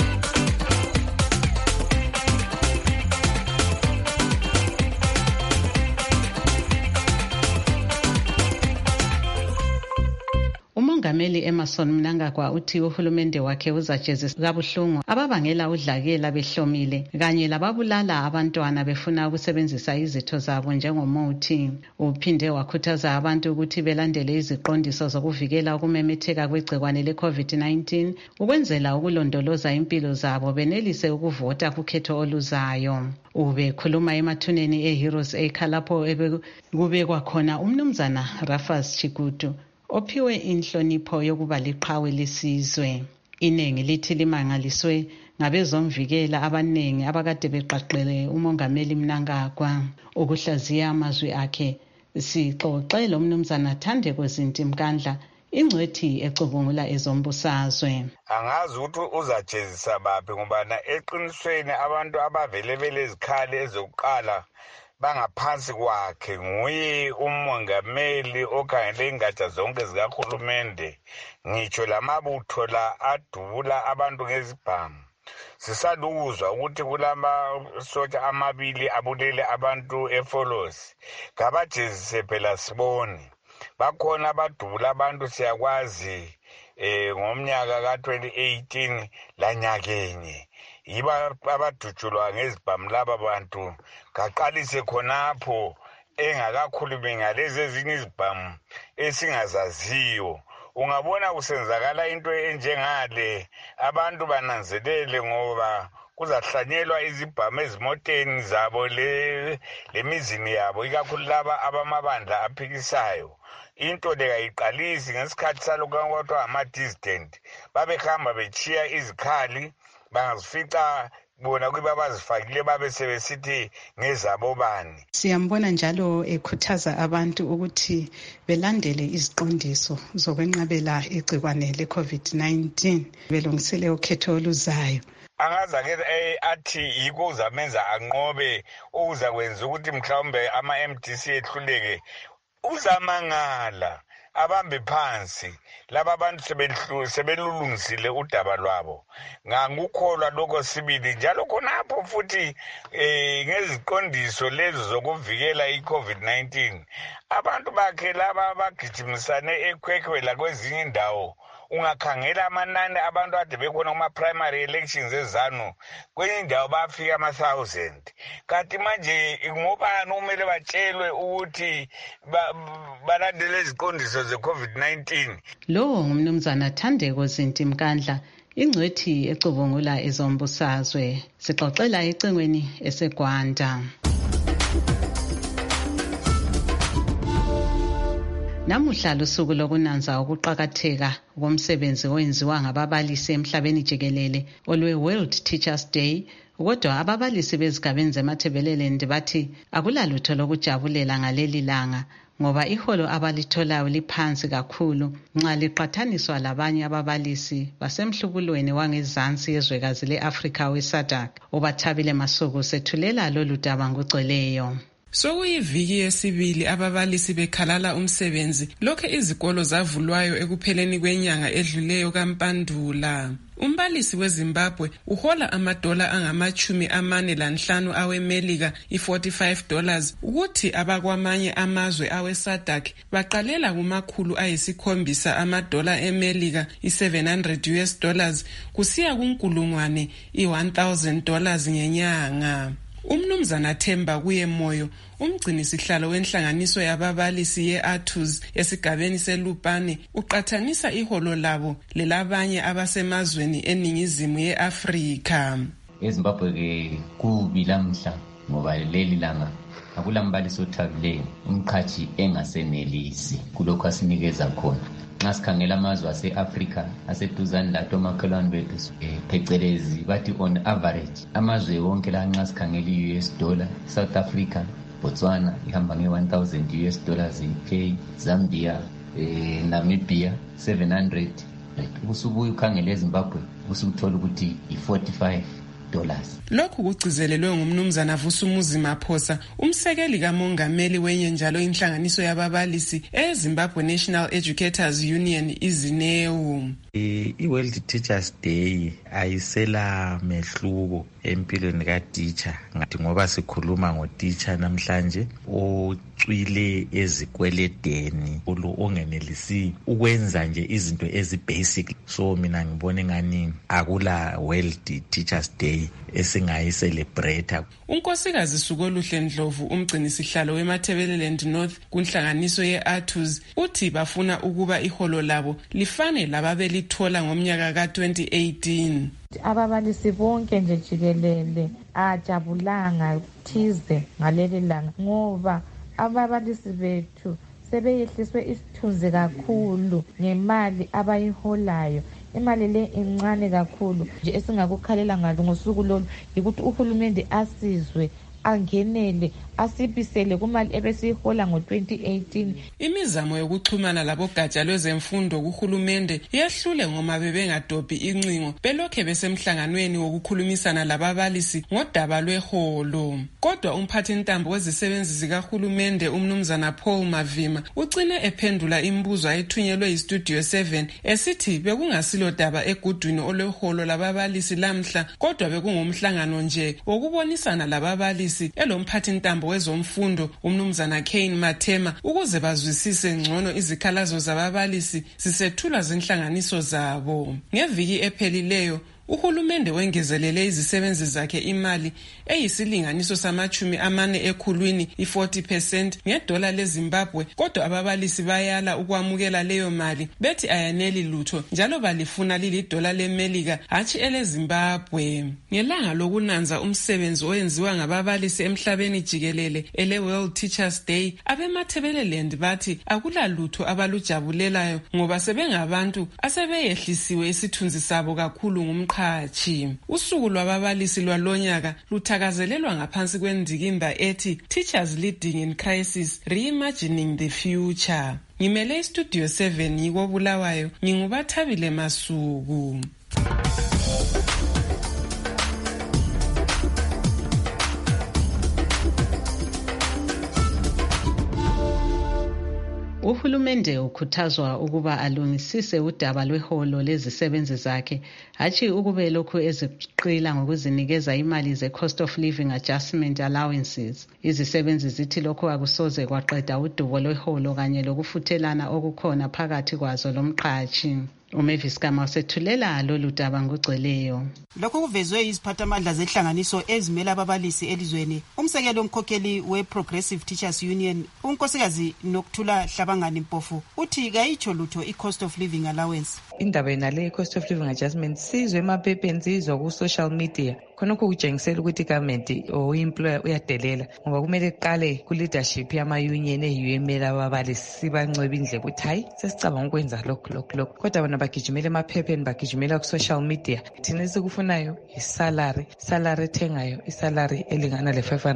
Umongameli Emerson Mnangagwa uthi uhulumende wakhe uzajezisa kabuhlungu ababangela udlakela behlomile kanye lababulala abantwana befuna ukusebenzisa izitho zabo njengomuthi. Uphinde wakhuthaza abantu ukuthi belandele iziqondiso zokuvikela ukumemetheka kwegcikwane leCovid-19 ukwenzela ukulondoloza impilo zabo benelise ukuvota kukhetho oluzayo. Ubekhuluma emathuneni eHeroes Acre lapho kubekwa khona umnumzana Rufus Chikutu ophiwe inhlonipho yokuba liqhawe lesizwe. Inengi lithi limangaliswe ngabezomvikela abanengi abakade beqaqele umongameli Mnangagwa. Ukuhlaziya amazwi akhe sixoxe lo mnumzana Thandeko Zinti Mkandla ingcwethi ecubungula ezombusazwe. Angazi ukuthi uzajezisa baphi ngoba eqinisweni abantu abavele belezikhali ezokuqala bangaphansi kwakhe nguye umongameli okhangele ingatsha zonke zikahulumende ngitsho lamabutho la adubula abantu ngezibhamu. Sisalukuzwa ukuthi kulamasotsha amabili abulele abantu eFolosi ngabajezise phela sibone. Bakhona abadubula abantu siyakwazi ngomnyaka ka-2018 lanyakenye yibo abadutshulwa ngezibhamu laba bantu, kaqalise khonapho engakakhulumi ngalezi ezinye izibhamu esingazaziyo. Ungabona kusenzakala into enjengale, abantu bananzelele ngoba kuzahlanyelwa izibhamu ezimoteni zabo lemizini yabo, ikakhulu laba abamabandla aphikisayo. Into le kayiqalisi ngesikhathi salokhu kwathiwa ama-dissident, babehamba bechiya izikhali, bangazifica bona kube abazifakile babe sebesithi ngezabo bani. Siyambona njalo ekhuthaza abantu ukuthi belandele iziqondiso zokwenqabela igcikwane le-COVID-19 belungisele ukhetho oluzayo. Angazake athi yiko uzamenza anqobe ukuzakwenza ukuthi mhlawumbe ama-MDC ehluleke, uzamangala abambe phansi laba abantu sebelulungisile udaba lwabo. Ngangukholwa lokho sibili njalo khonapho futhi ngeziqondiso lezo zokuvikela i-COVID-19 abantu bakhe laba bagijimisane ekhwekhwela kwezinye indawo. Ungakhangela amanani abantu ade bekhona kuma-primary elections ezanu, kwenye indawo bafika ama-1000. Kanti manje ngobani kumele batshelwe ukuthi balandele iziqondiso ze-COVID-19? Lowo ngumnumzana Thandeko Zinti Mkandla, ingcwethi ecubungula ezombusazwe. Sixoxela ecingweni eseGwanda. Namuhla lusuku lokunanza ukuqakatheka komsebenzi owenziwa ngababalisi emhlabeni jikelele olwe-World Teachers Day, kodwa ababalisi bezigabeni zeMathebelelendi bathi akulalutho lokujabulela ngaleli langa ngoba iholo abalitholayo liphansi kakhulu nxa liqathaniswa labanye ababalisi basemhlubulweni wangezansi yezwekazi le-Afrika we-SADC. uBathabile Masuku sethulela lolu daba ngugcweleyo. Sokuyiviki yesibili ababalisi bekhalala umsebenzi lokho izikolo zavulwayo ekupheleni kwenyanga edluleyo kaMpandula. Umbalisi weZimbabwe uhola $45 aweMelika, $45, ukuthi abakwamanye amazwe awe-SADC baqalela $700 eMelika, $700, kusiya $1,000 ngenyanga. Umnumzana Themba kuye Moyo, umgcini sihlalo wenhlanganiso yababalisi ye-ATUS esigabeni seLupane, uqathanisa iholo labo lelabanye abasemazweni eningizimu ye-Afrika. eZimbabwe ke kubi lamhla ngoba leli langa akulambalisi othabileyo, umqhathi engasenelisi kulokho asinikeza khona. Nxa sikhangela amazwe ase-Afrika aseduzane lathi omakhelwane bethu phecelezi bathi on average amazwe wonke la nxa sikhangela i-US dollar, South Africa, Botswana ihamba nge-$1,000 UK, Zambia, Namibia 700. Usubuye ukhangela eZimbabwe usukuthola ukuthi i-$45. Lokhu kugcizelelwe ngumnumzana Vusumuzi Maphosa, umsekeli kamongameli wenye njalo inhlanganiso yababalisi eZimbabwe National Educators Union iZINEU. I-World Teachers Day ayisela mehluko empilweni ka-teacher, ngathi ngoba sikhuluma ngo-teacher namhlanje ocwile ezikweledeni ongenelisi ukwenza nje izinto ezi-basic. So mina ngibona ngani akula World Teachers Day esingayicelebrate. Unkosikazi Sukoluhle Ndlovu, umgcini sihlalo weMathebeleland North kunhlanganiso ye-ATUS, uthi bafuna ukuba iholo labo lifane lababelithola ngomnyaka ka-2018. Ababalisi bonke nje jikelele ajabulanga thize ngaleli langa ngoba ababalisi bethu sebeyehliswe isithunzi kakhulu ngemali abayiholayo. Imali le incane kakhulu nje esingakukhalela ngalo ngosuku lolu yikuthi uhulumende asizwe, angenele, asibisele kumali ebesiyihola ngo-2018. Imizamo yokuxhumana labogatsha lwezemfundo kuhulumende yehlule ngoma bebengadobhi incingo belokhe besemhlanganweni wokukhulumisana lababalisi ngodaba lweholo. Kodwa umphathintambo wezisebenzi zikahulumende umnumzana Paul Mavima ucine ephendula imibuzo ayithunyelwe yiStudio 7 esithi bekungasilo daba egudwini olweholo lababalisi lamhla, kodwa bekungumhlangano nje wokubonisana lababalisi elomphathintambo wezomfundo umnumzana Kane Mathema ukuze bazwisise ngcono izikhalazo zababalisi zisethulwa zinhlanganiso zabo. Ngeviki ephelileyo uhulumende wengezelele izisebenzi zakhe imali eyisilinganiso sama-40 ekhulwini i-40% ngedola leZimbabwe, kodwa ababalisi bayala ukwamukela leyo mali bethi ayaneli lutho njalo balifuna lilidola leMelika hatshi eleZimbabwe. Ngelanga lokunanza umsebenzi oyenziwa ngababalisi emhlabeni jikelele ele-World Teachers Day, abemathebeleland bathi akula lutho abalujabulelayo ngoba sebengabantu asebeyehlisiwe isithunzi sabo kakhulu ngumqhatshi. Usuku lwababalisi lwalonyaka luthakazelelwa ngaphansi kwendikimba ethi Teachers Leading in Crisis, Reimagining the Future. Ngimele iStudio 7 yiko Bulawayo, ngingubathabile Masuku. Uhulumende ukhuthazwa ukuba alungisise udaba lweholo lezisebenzi zakhe, hatshi ukube lokhu eziqila ngokuzinikeza imali ze-cost of living adjustment allowances. Izisebenzi zithi lokhu akusoze kwaqeda udubo lweholo kanye lokufuthelana okukhona phakathi kwazo lomqhatshi. uMavis Gama usethulela lolu daba ngogcweleyo. Lokho kuvezwe iziphathamandla zenhlanganiso ezimela ababalisi elizweni. Umsekelo omkhokheli we-Progressive Teachers Union, unkosikazi Nokuthula Hlabangani Mpofu, uthi kayitsho lutho i-cost of living allowance. Indaba yenale i-cost of living adjustment sizwe emaphepheni, sizwe ku-social media. Khonokho kutshengisela ukuthi igovernment or employer uyadelela ngoba kumele iqale ku-leadership yama-union eyimela ababalisi sibancweba indlela ukuthi hayi sesicabanga ukwenza lokhu. Kodwa bona bagijimela emaphepheni, bagijimela ku-social media. Thina esikufunayo isalary ethengayo, isalary elingana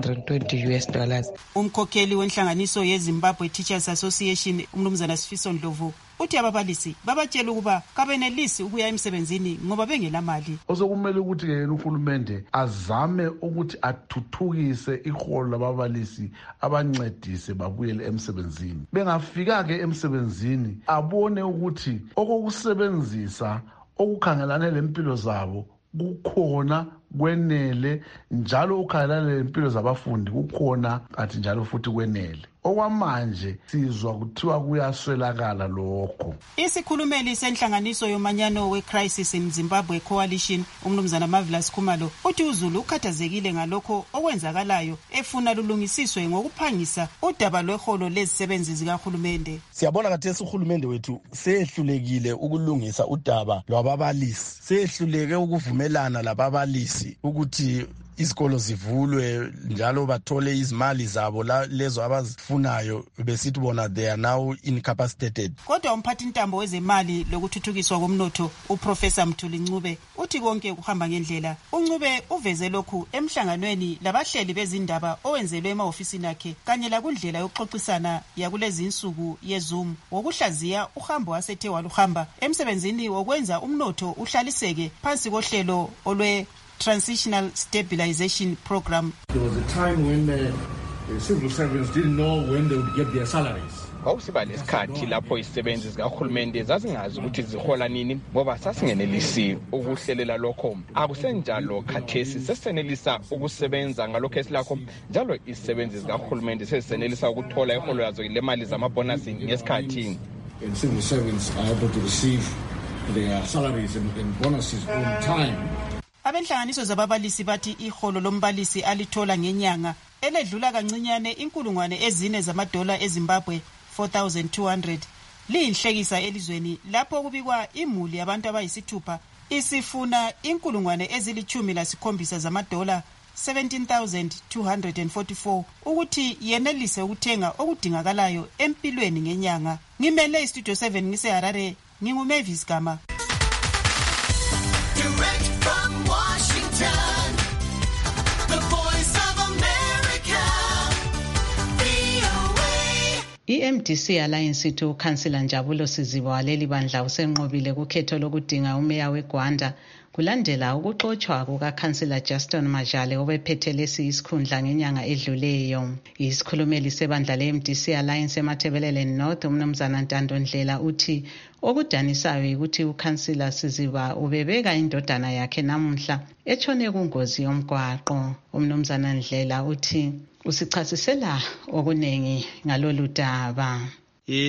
le$520. Umkhokheli wenhlanganiso yeZimbabwe Teachers Association, uMnumzana Sifiso Ndlovu, uthi ababalisi babatshela ukuba kabenelisi ukuya emsebenzini ngoba bengelamali. Osokumele ukuthi yena uhulumende azame ukuthi athuthukise iholo lababalisi, abancedise babuyele emsebenzini. Bengafika ke emsebenzini abone ukuthi okokusebenzisa okukhangelane lempilo zabo kukhona kwenele, njalo ukhangelane lempilo zabafundi kukhona athi njalo futhi kwenele. Okwamanje sizwa kuthiwa kuyaswelakala lokho. Isikhulumeli senhlanganiso yomanyano we-Crisis in Zimbabwe Coalition, uMnumzana Marvelous Khumalo, uthi uZulu ukhathazekile ngalokho okwenzakalayo, efuna lulungisiswe ngokuphangisa udaba lweholo lezisebenzi zikahulumende. Siyabona kathesi uhulumende wethu sehlulekile ukulungisa udaba lwababalisi, sehluleke ukuvumelana lababalisi ukuthi izikolo zivulwe njalo bathole izimali zabo lezo abazifunayo, besithi bona they are now incapacitated. Kodwa umphathi intambo wezemali lokuthuthukiswa komnotho uProfessor Mthuli Ncube uthi konke kuhamba ngendlela. uNcube uveze lokhu emhlanganweni labahleli bezindaba owenzelwe emaofisini akhe kanye lakundlela yokuxoxisana yakulezi insuku yeZoom wokuhlaziya uhambo wasethe waluhamba emsebenzini wokwenza umnotho uhlaliseke phansi kohlelo olwe Transitional Stabilization Program. There was a time when the civil servants didn't know when they would get their salaries. Kwausiba lesikhathi lapho izisebenzi zikahulumende zazingazi ukuthi zihola nini ngoba sasingenelisi ukuhlelela lokho. Akusenjalo khathesi sesenelisa ukusebenza ngalokho esilakho, njalo izisebenzi zikahulumende sesenelisa ukuthola iholo yazo lemali zamabonus ngesikhathi. And civil servants are able to receive their salaries and bonuses on time. Abenhlanganiso zababalisi bathi iholo lombalisi alithola ngenyanga eledlula kancinyane $4,000 eZimbabwe, 4,200. Liyinhlekisa elizweni lapho kubikwa imuli yabantu abayisithupha isifuna $17,700, 17,244 ukuthi yenelise ukuthenga okudingakalayo empilweni ngenyanga. Ngimele iStudio 7 ngiseHarare, nginguMavis Gama. Direct from Washington, the Voice of America, VOA. I-MDC Alliance ithi uKhansila Njabulo Siziba waleli bandla usenqobile kukhetho lokudinga umeya weGwanda kulandela ukuxotshwa kukaKhansila Justin Majale obephethe lesi isikhundla ngenyanga edluleyo. Isikhulumeli sebandla le-MDC Alliance emathebelele North, uMnumzana Ntando Ndlela, uthi okudanisayo ukuthi uKhansila Siziba ubebeka indodana yakhe namuhla etshone kungozi yomgwaqo. uMnumzana Ndlela uthi usichasisela okunengi ngalolu daba.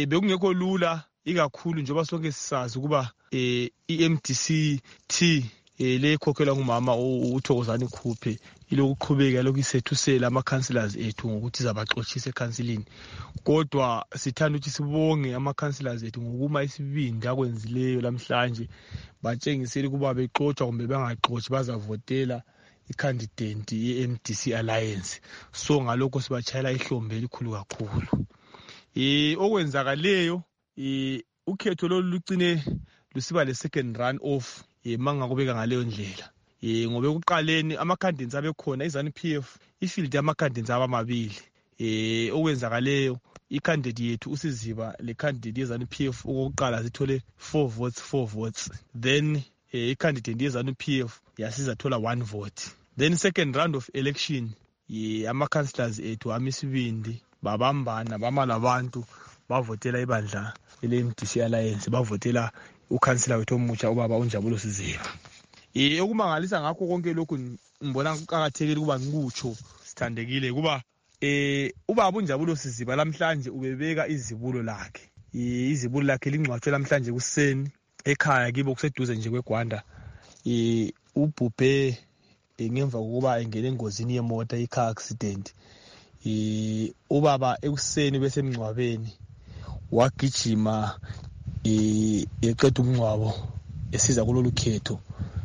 Bekungekho lula ikakhulu njengoba sonke sisazi ukuba i-MDC le khokhelwa ngumama uThokozani Khuphe ilokuqhubeka lokuyisethusela ama-councillors ethu ngokuthi zabaxoshisa ekhansilini. Kodwa sithanda ukuthi sibonge ama-councillors ethu ngokuma isibindi akwenzileyo lamhlanje batshengisele ukuba bexoxa kumbe bangaxoxi bazavotela i-candidate ye-MDC Alliance. So ngalokho sibatshayela ihlombe elikhulu kakhulu. Okwenzakaleyo ukhetho lolu lucine lusiba le second run off manga kubeka ngaleyo ndlela. Ngobe kuqaleni ama-candidates abekhona iZANU-PF ifield yama-candidates abamabili. Okwenzakaleyo i-candidate yethu uSiziba le candidate yeZANU-PF okokuqala zithole 4 votes. Then i-candidate yeZANU-PF yasizathola 1 vote. Then second round of election ama-councillors ethu amisibindi babambana bamalabantu bavotela ibandla ele-MDC Alliance bavotela ukhansila wethu omutsha ubaba uNjabulo Siziba. Okumangalisa ngakho konke lokhu ngibona kuqhakathekile kuba ngikutsho sithandekile kuba ubaba uNjabulo Siziba lamhlanje ubebeka izibulo lakhe. Izibulo lakhe lingcwatshwe lamhlanje kuseni ekhaya kibo kuseduze nje kweGwanda. Ubhubhe ngemva kokuba engene engozini yemoto i-car accident. Ubaba ekuseni bese emngcwabeni wagijima eqeda umngcwabo esiza kulolu khetho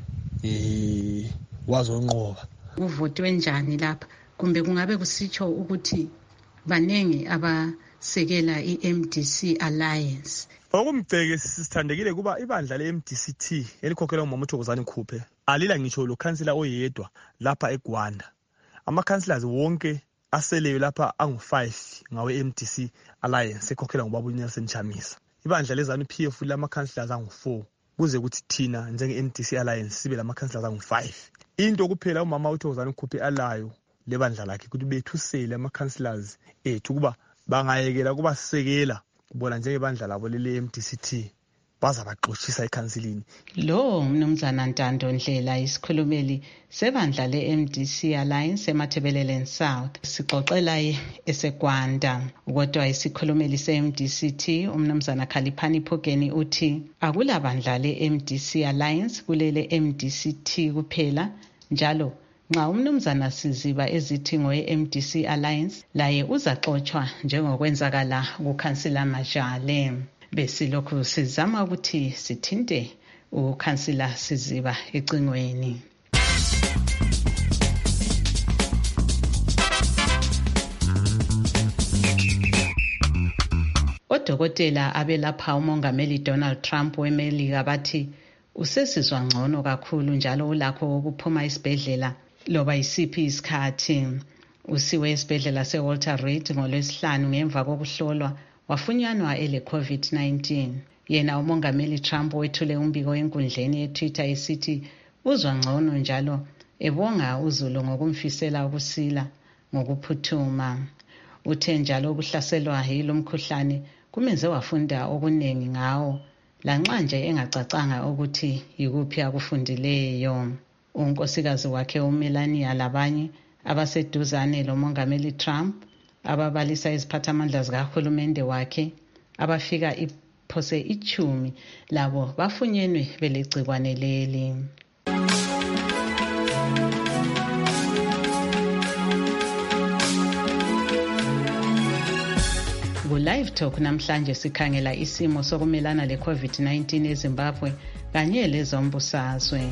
wazonqoba. Uvotwe njani lapha kumbe kungabe kusitsho ukuthi banengi abasekela i-MDC Alliance? Okumceke sithandekile kuba ibandla le-MDCT elikhokhelwa ngumama uThokozani Khuphe alila ngisho lo councillor oyedwa lapha eGwanda. Ama-councillors wonke aseleyo lapha angu-5 ngawe-MDC Alliance ekhokhelwa ngubaba uNelson Chamisa. Ibandla leZANU-PF lama-councillors angu-4 kuze kuthi thina njenge-MDC Alliance sibe lama-councillors angu-5. Into kuphela umama uThokozani Khuphe alayo lebandla lakhe ukuthi bethusele ama-councillors ethu kuba bangayekela kuba sisekela bona njengebandla labo lele-MDCT bazabaxoshisa ekhansilini. Lo mnumzana Ntando Ndlela isikhulumeli sebandla le-MDC Alliance eMathebelele South sixoxela eseGwanda. Kodwa isikhulumeli se-MDCT umnumzana Khaliphani Phokeni uthi akulabandla le-MDC Alliance kulele MDCT kuphela njalo nxa umnumzana Siziba ezithi ngoye-MDC Alliance laye uzaxoxwa njengokwenzakala kukhansila Majale. Besilokhu sizama ukuthi sithinte ukhansila Siziba ecingweni. Odokotela abelapha umongameli Donald Trump weMelika bathi usesizwa ngcono kakhulu njalo ulakho ukuphuma isibhedlela loba isiphi isikhathi. Usiwe esibhedlela seWalter Reed ngoLwesihlanu ngemva kokuhlolwa wafunyanwa ele-COVID-19. Yena umongameli Trump wethule umbiko enkundleni yeTwitter esithi uzwa ngcono njalo ebonga uZulu ngokumfisela ukusila ngokuphuthuma. Uthe njalo ukuhlaselwa yilo mkhuhlane kumenze wafunda okuningi ngawo lanxa nje engacacanga ukuthi yikuphi akufundileyo. Unkosikazi wakhe uMelania labanye abaseduzane lomongameli Trump ababalisa iziphathamandla zikahulumende wakhe abafika iphose 10 labo bafunyenwe belegcikwane leli. Ku-Live Talk namhlanje sikhangela isimo sokumelana le-COVID-19 eZimbabwe kanye lezombusazwe.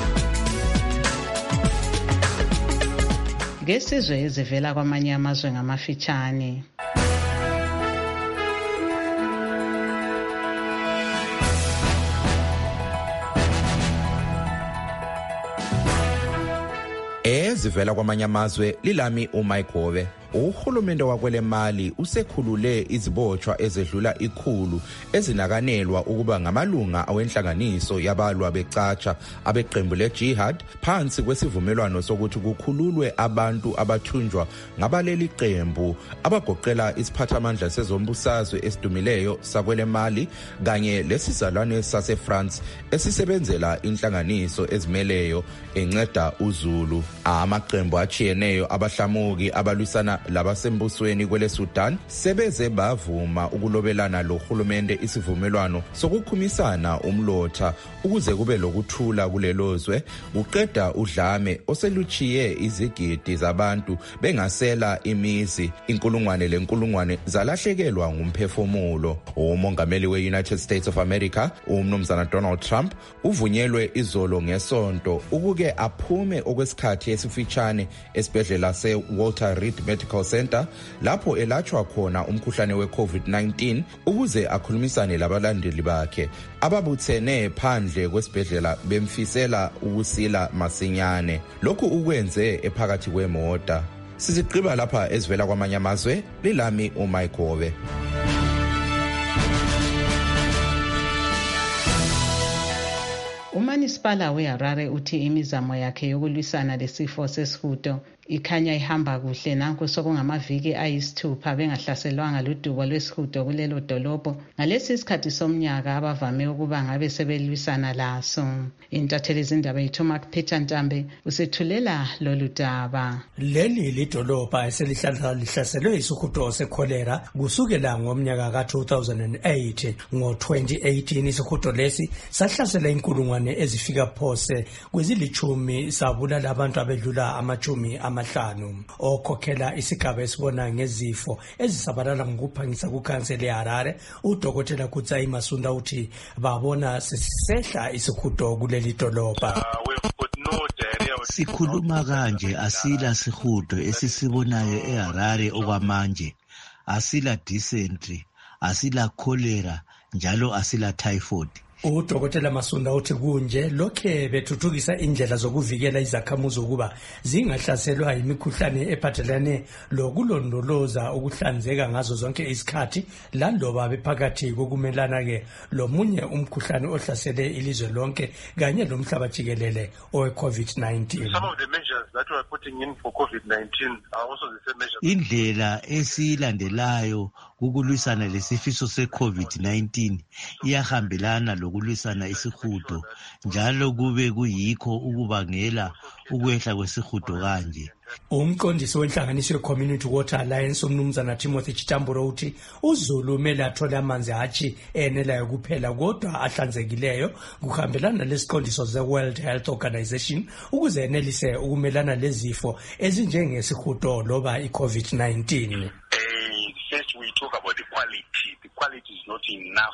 Ngesizwe ezivela kwamanye amazwe ngamafitshane. Ezivela kwamanye amazwe lilami uMike Hove. Uhulumende wakwele Mali usekhulule izibotshwa ezedlula 100 ezinakanelwa ukuba ngamalunga awenhlanganiso yabalwa becatsha abeqembu leJihad phansi kwesivumelwano sokuthi kukhululwe abantu abathunjwa ngabaleli qembu abagoqela isiphathamandla sezombusazwe esidumileyo sakwele Mali kanye lesizalwane saseFrance esisebenzela inhlanganiso ezimeleyo enceda uZulu. Amaqembu achiyeneyo abahlamuki abalwisana labasembusweni kwele Sudan sebeze bavuma ukulobelana lohulumende isivumelwano sokukhumisana umlotha ukuze kube lokuthula kulelozwe uqeda udlame oseluchiye izigidi zabantu bengasela imizi inkulungwane zalahlekelwa ngumphefumulo. Umongameli we-United States of America umnumzana Donald Trump uvunyelwe izolo ngesonto ukuke aphume okwesikhathi esifitshane esibhedlela se-Walter Reed Medical Center lapho elatshwa khona umkhuhlane we-COVID-19 ukuze akhulumisane labalandeli bakhe ababuthene phandle kwesibhedlela bemfisela ukusila masinyane. Lokhu ukwenze ephakathi kwemota. Sizigqiba lapha ezivela kwamanye amazwe. Lilami uMaikove. Umanisipala weHarare uthi imizamo yakhe yokulwisana lesifo sesihudo ikhanya ihamba kuhle nanku sokungamaviki ayisithupha bengahlaselwanga ludubo lwesihudo kulelo dolobho ngalesi sikhathi somnyaka abavame ukuba ngabe sebelwisana laso. Intatheli izindaba yethu Mark Peter Ntambe usethulela lolu daba. Leli lidolobha eselihlaselwe isihudo sekholera kusukela ngomnyaka ka-2008. Ngo-2018 isihudo lesi sahlasela inkulungwane ezifika phose kwezilithumi sabulala abantu abedlula amachumi amahlanu. Okhokhela isigaba esibona ngezifo ezisabalala ngokuphangisa kukhansela eHarare uDokotela Kutsai Masunda uthi babona sesehla isihudo kuleli dolobha. Sikhuluma kanje asila sihudo esisibonayo eHarare okwamanje. Asila dysentery, asila cholera njalo asila typhoid. uDokotela Masunda uthi kunje lokhe bethuthukisa indlela zokuvikela izakhamuzi ukuba zingahlaselwa imikhuhlane ephathelane lokulondoloza ukuhlanzeka ngazo zonke isikhathi laloba bephakathi kokumelana ke lomunye umkhuhlane ohlasele ilizwe lonke kanye lomhlaba jikelele owe-COVID-19. Some of the measures that we are putting in for COVID-19 are also the same measures. Indlela esilandelayo ukulwisana lesifiso se-COVID-19 iyahambelana lokulwisana isihudo njalo kube kuyikho ukubangela ukwehla kwesihudo kanje. Umqondisi wenhlanganiso ye-Community Water Alliance umnumzana Timothy Chitamburo uthi uZulu kumele athole amanzi hatshi enelayo kuphela kodwa ahlanzekileyo kuhambelana lesiqondiso ze-World Health Organization ukuze enelise ukumelana lezifo ezinjengesihudo loba i-COVID-19. First we talk about the quality. The quality is not enough.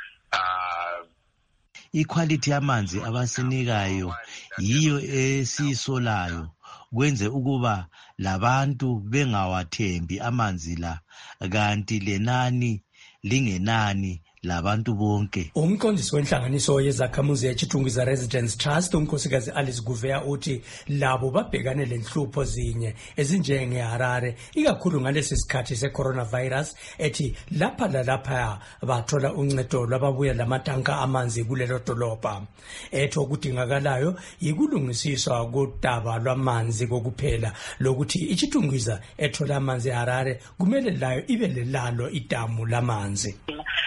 Equality yamanzi abasinikayo yiyo esisolayo kwenze ukuba labantu bengawathembi amanzi la kanti lenani lingenani labantu bonke. Umqondisi wenhlanganiso yezakhamuzi eChitungwiza Residents Trust unkosikazi Alice Guvea uthi labo babhekane lenhlupho zinye ezinjengeHarare ikakhulu ngalesi sikhathi se-coronavirus ethi lapha lalapha bathola uncedo lwababuya lamatanka amanzi kulelo dolobha. Ethi okudingakalayo yikulungisiswa kodaba lwamanzi kokuphela lokuthi iChitungwiza ethola amanzi eHarare kumele layo ibe lelalo idamu lamanzi.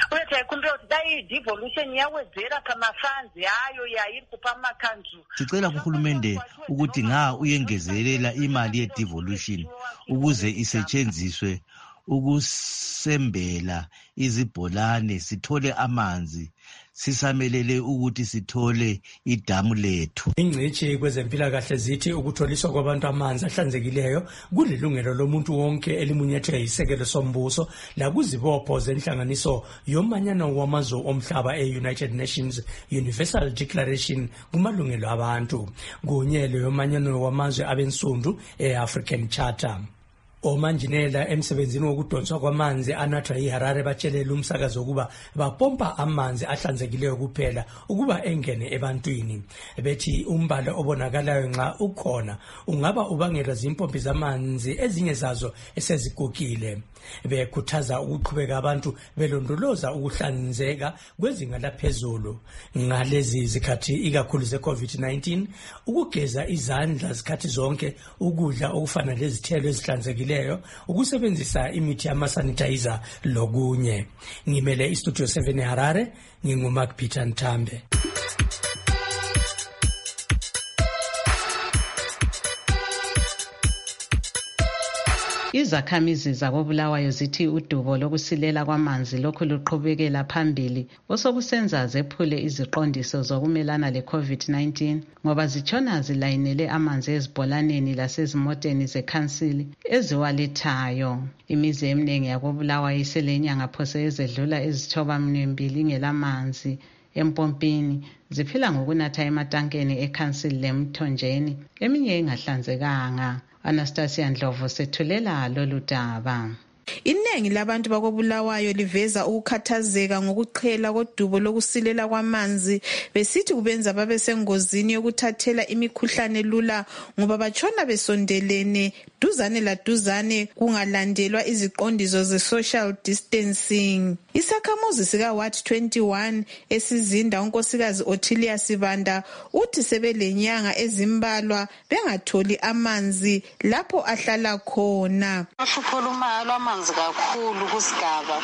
Sicela kuhulumende ukuthi uyengezelela imali ye-devolution ukuze isetshenziswe ukusembela izibholane sithole amanzi sisamelele ukuthi sithole idamu lethu. Ingcitshi kwezempilakahle zithi ukutholiswa kwabantu amanzi ahlanzekileyo kulilungelo lomuntu wonke elimunyethwe yisekelo sombuso lakuzibopho zenhlanganiso yomanyano wamazwe omhlaba e-United Nations Universal Declaration kumalungelo abantu kunyelo yomanyano wamazwe abensundu e-African Charter. Omanjinela emsebenzini wokudonswa kwamanzi anathwa yiHarare batshelela umsakazo ukuba bapompa amanzi ahlanzekileyo kuphela ukuba engene ebantwini. Bethi umbalo obonakalayo nxa ukhona ungaba ubangelwa zimpompi zamanzi ezinye zazo esezigugile. Bekhuthaza ukuqhubeka abantu belondoloza ukuhlanzeka kwezinga laphezulu ngalezi zikhathi ikakhulu ze-COVID-19 ukugeza izandla zikhathi zonke ukudla okufana lezithelo ezihlanzekileyo ukusebenzisa imithi yama-sanitizer lokunye. Ngimele istudio 7 eHarare nginguMark Peter Ntambe. Izakhamizi zakoBulawayo zithi udubo lokusilela kwamanzi lokhu luqhubekela phambili osokusenza zephule iziqondiso zokumelana le-COVID-19 ngoba zitshona zilayinele amanzi ezibholaneni lasezimoteni zekhansili eziwalethayo. Imizi eminingi yakoBulawayo iselenyanga phose ezedlula ezithoba-2 ingelamanzi empompini, ziphila ngokunatha ematankeni ekhansili lemthonjeni, eminye ingahlanzekanga. Anastasia Ndlovu sethulela lolu daba. Iningi labantu bakoBulawayo liveza ukukhathazeka ngokuqhela kodubo lokusilela kwamanzi, besithi kubenza babe sengozini yokuthathela imikhuhlane lula ngoba batshona besondelene duzane la duzane kungalandelwa iziqondiso ze-social distancing. Isakhamuzi sika Ward 21 esizinda unkosikazi Ottilia Sibanda uthi sebelenyanga ezimbalwa bengatholi amanzi lapho ahlala khona. Amanzi kakhulu kusigaba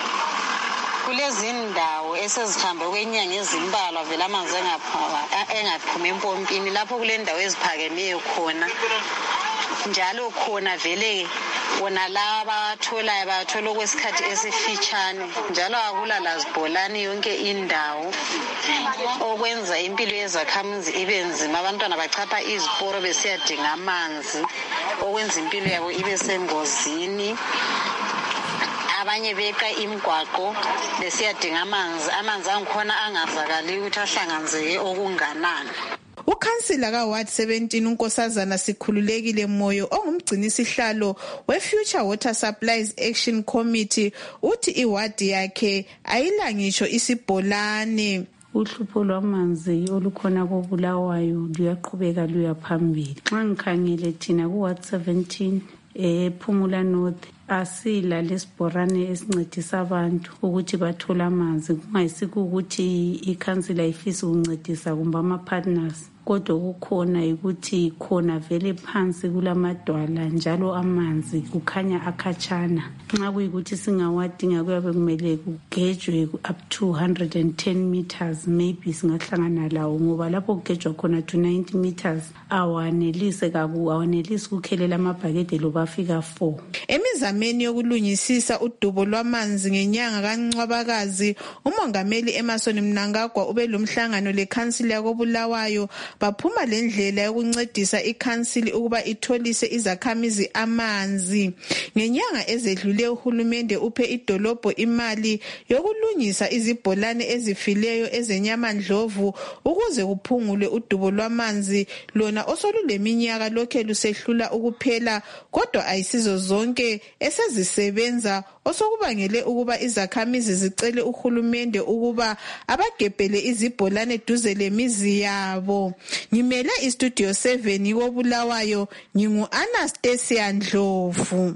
kulezindawo esezihambe kwenyanga ezimbalwa vele amanzi engaphumi empompini lapho kulendawo eziphakemeyo khona njalo khona vele wona laba bathola okwesikhathi esifitshane njalo akula lazibholani yonke indawo okwenza impilo yezakhamuzi ibe nzima. Abantwana bachapha iziporo besiyadinga amanzi okwenza impilo yabo ibe sengozini. Abanye beqa imigwaqo besiyadinga amanzi angikhona angazakali ukuthi ahlanganzeke okunganani. Ukhansila kaWard 17 unkosazana Sikhululekile Moyo ongumgcinisihlalo we-Future Water Supplies Action Committee uthi iwadi yakhe ayila ngisho isibholane. Uhlupho lwamanzi olukhona koBulawayo luyaqhubeka luya phambili. Xa ngikhangele thina kuWard 17 ePhumula North asila lesibhorane esincedisa abantu ukuthi bathole amanzi, kungayisikho ukuthi ikhansila ifisa ukuncedisa kumbe ama-partners, kodwa kukhona ukuthi khona vele phansi kulamadwala njalo amanzi kukhanya akhatshana. Nxa kuyikuthi singawadinga kuyabe kumele kugejwe up to 110 meters maybe singahlangana lawo ngoba lapho kugejwa khona to 90 meters awanelisi ukukhelela amabhakede loba afika 4. Emizameni yokulungisisa udubo lwamanzi ngenyanga kaNcwabakazi, umongameli Emmerson Mnangagwa ube lomhlangano lekhansili yakoBulawayo baphuma lendlela yokuncedisa ikhansili ukuba itholise izakhamizi amanzi. Ngenyanga ezedlule uhulumende uphe idolobho imali yokulungisa izibholane ezifileyo ezenyamandlovu ukuze kuphungule udubo lwamanzi lona osoluleminyaka lokhe lusehlula ukuphela, kodwa ayisizo zonke esezisebenza osokubangele ukuba izakhamizi zicele uhulumende ukuba abagebhele izibholane duze lemizi yabo. Ngimele istudio 7 koBulawayo, ngingu Anastasia Ndlovu.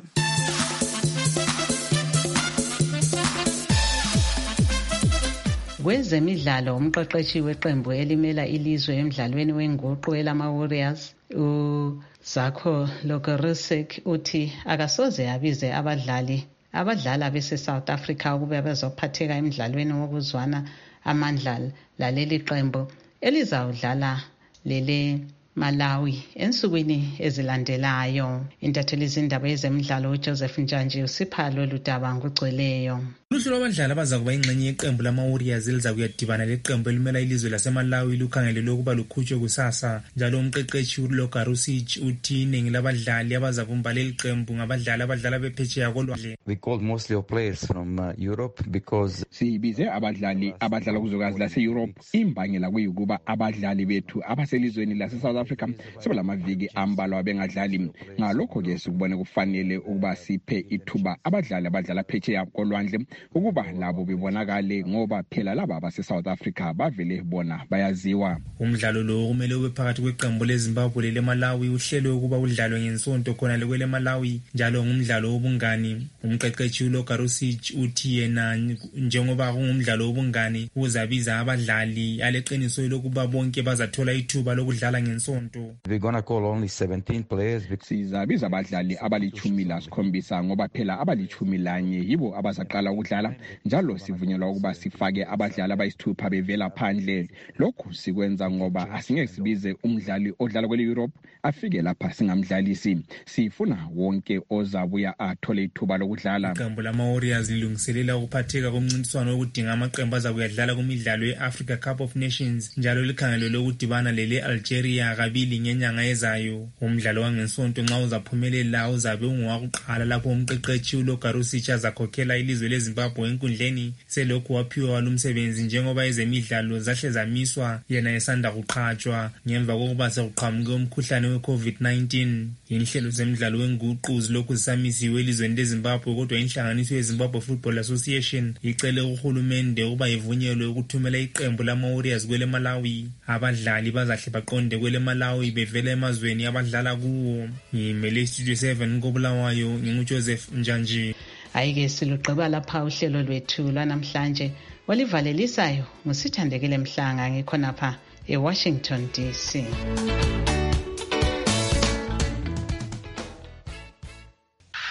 Kwezemidlalo, umqeqeshi weqembu elimela ilizwe emidlalweni wenguqu elama-Warriors uZakho Logorisek uthi akasoze abize abadlala bese-South Africa ukuba bezophatheka emidlalweni wokuzwana amandla laleli qembu elizawudlala lele Malawi ensukwini ezilandelayo. Intatheli izindaba yezemidlalo uJoseph Njanji usipha lolu daba ngokugcweleyo. Uluhlu lwabadlali abazakuba ingxenye yeqembu lama-Warriors elizakuyadibana leqembu elimela ilizwe laseMalawi lukhangelelwe ukuba lukhutshwe kusasa, njalo umqeqeshi uLogarusich uthi iningi labadlali abazakumba leli qembu ngabadlali abadlala bephetsheya kolwandle. We called mostly of players from Europe because sibize abadlali abadlala kuzwekazi lase-Europe. Imbangela kuyikuba abadlali bethu abaselizweni lase-South Africa sebelamaviki ambalwa bengadlali. Ngalokho-ke sikubone kufanele ukuba siphe ithuba abadlali abadlala phetsheya kolwandle ukuba labo bebonakale ngoba phela laba abase-South Africa bavele bona bayaziwa. Umdlalo lo kumele ube phakathi kweqembu leZimbabwe leMalawi uhlelwe ukuba udlalwe ngensonto khona lekwele Malawi njalo ngumdlalo wobungani. Umqeqeshi uLogarusich uthi yena njengoba kungumdlalo wobungani uzabiza abadlali aleqiniso lokuba bonke bazathola ithuba lokudlala ngensonto. ngesonto. We're gonna call only 17 players. Sizabiza abadlali abalichumi lasikhombisa ngoba phela abalichumi lanye yibo abazaqala ukudlala, njalo sivunyelwa ukuba sifake abadlali abayisithupha bevela phandle. Lokhu sikwenza ngoba asingeke sibize umdlali odlala kwele Europe afike lapha singamdlalisi. Sifuna wonke ozabuya athole ithuba lokudlala. Iqembu lama-Warriors lilungiselela ukuphatheka komncintiswano wokudinga amaqembu azakuyadlala kumidlalo ye-Africa Cup of Nations, njalo likhangelelwe ukudibana lele-Algeria kabili ngenyanga ezayo. Umdlalo wangesonto nxa uzaphumelela uzabe ungowakuqala lapho umqeqetshi uLogarusich azakhokhela ilizwe leZimbabwe enkundleni selokhu waphiwa walumsebenzi njengoba ezemidlalo zahle zamiswa yena esanda kuqhatshwa ngemva kokuba sekuqhamuke umkhuhlane we-COVID-19. Inhlelo zemidlalo wenguqu zilokhu zisamisiwe elizweni leZimbabwe, kodwa inhlanganiso yeZimbabwe Football Association icele uhulumende ukuba ivunyelwe ukuthumela iqembu lama-Warriors kwele Malawi. Abadlali bazahle baqonde kwele Malawi bevela emazweni abadlala kuwo. Ngimele Studio 7 koBulawayo, nginguJoseph Njanji. Ayike silugqiba lapha uhlelo lwethu lwanamhlanje. Walivalelisayo ngusithandekile Mhlanga, ngikhonapha eWashington DC.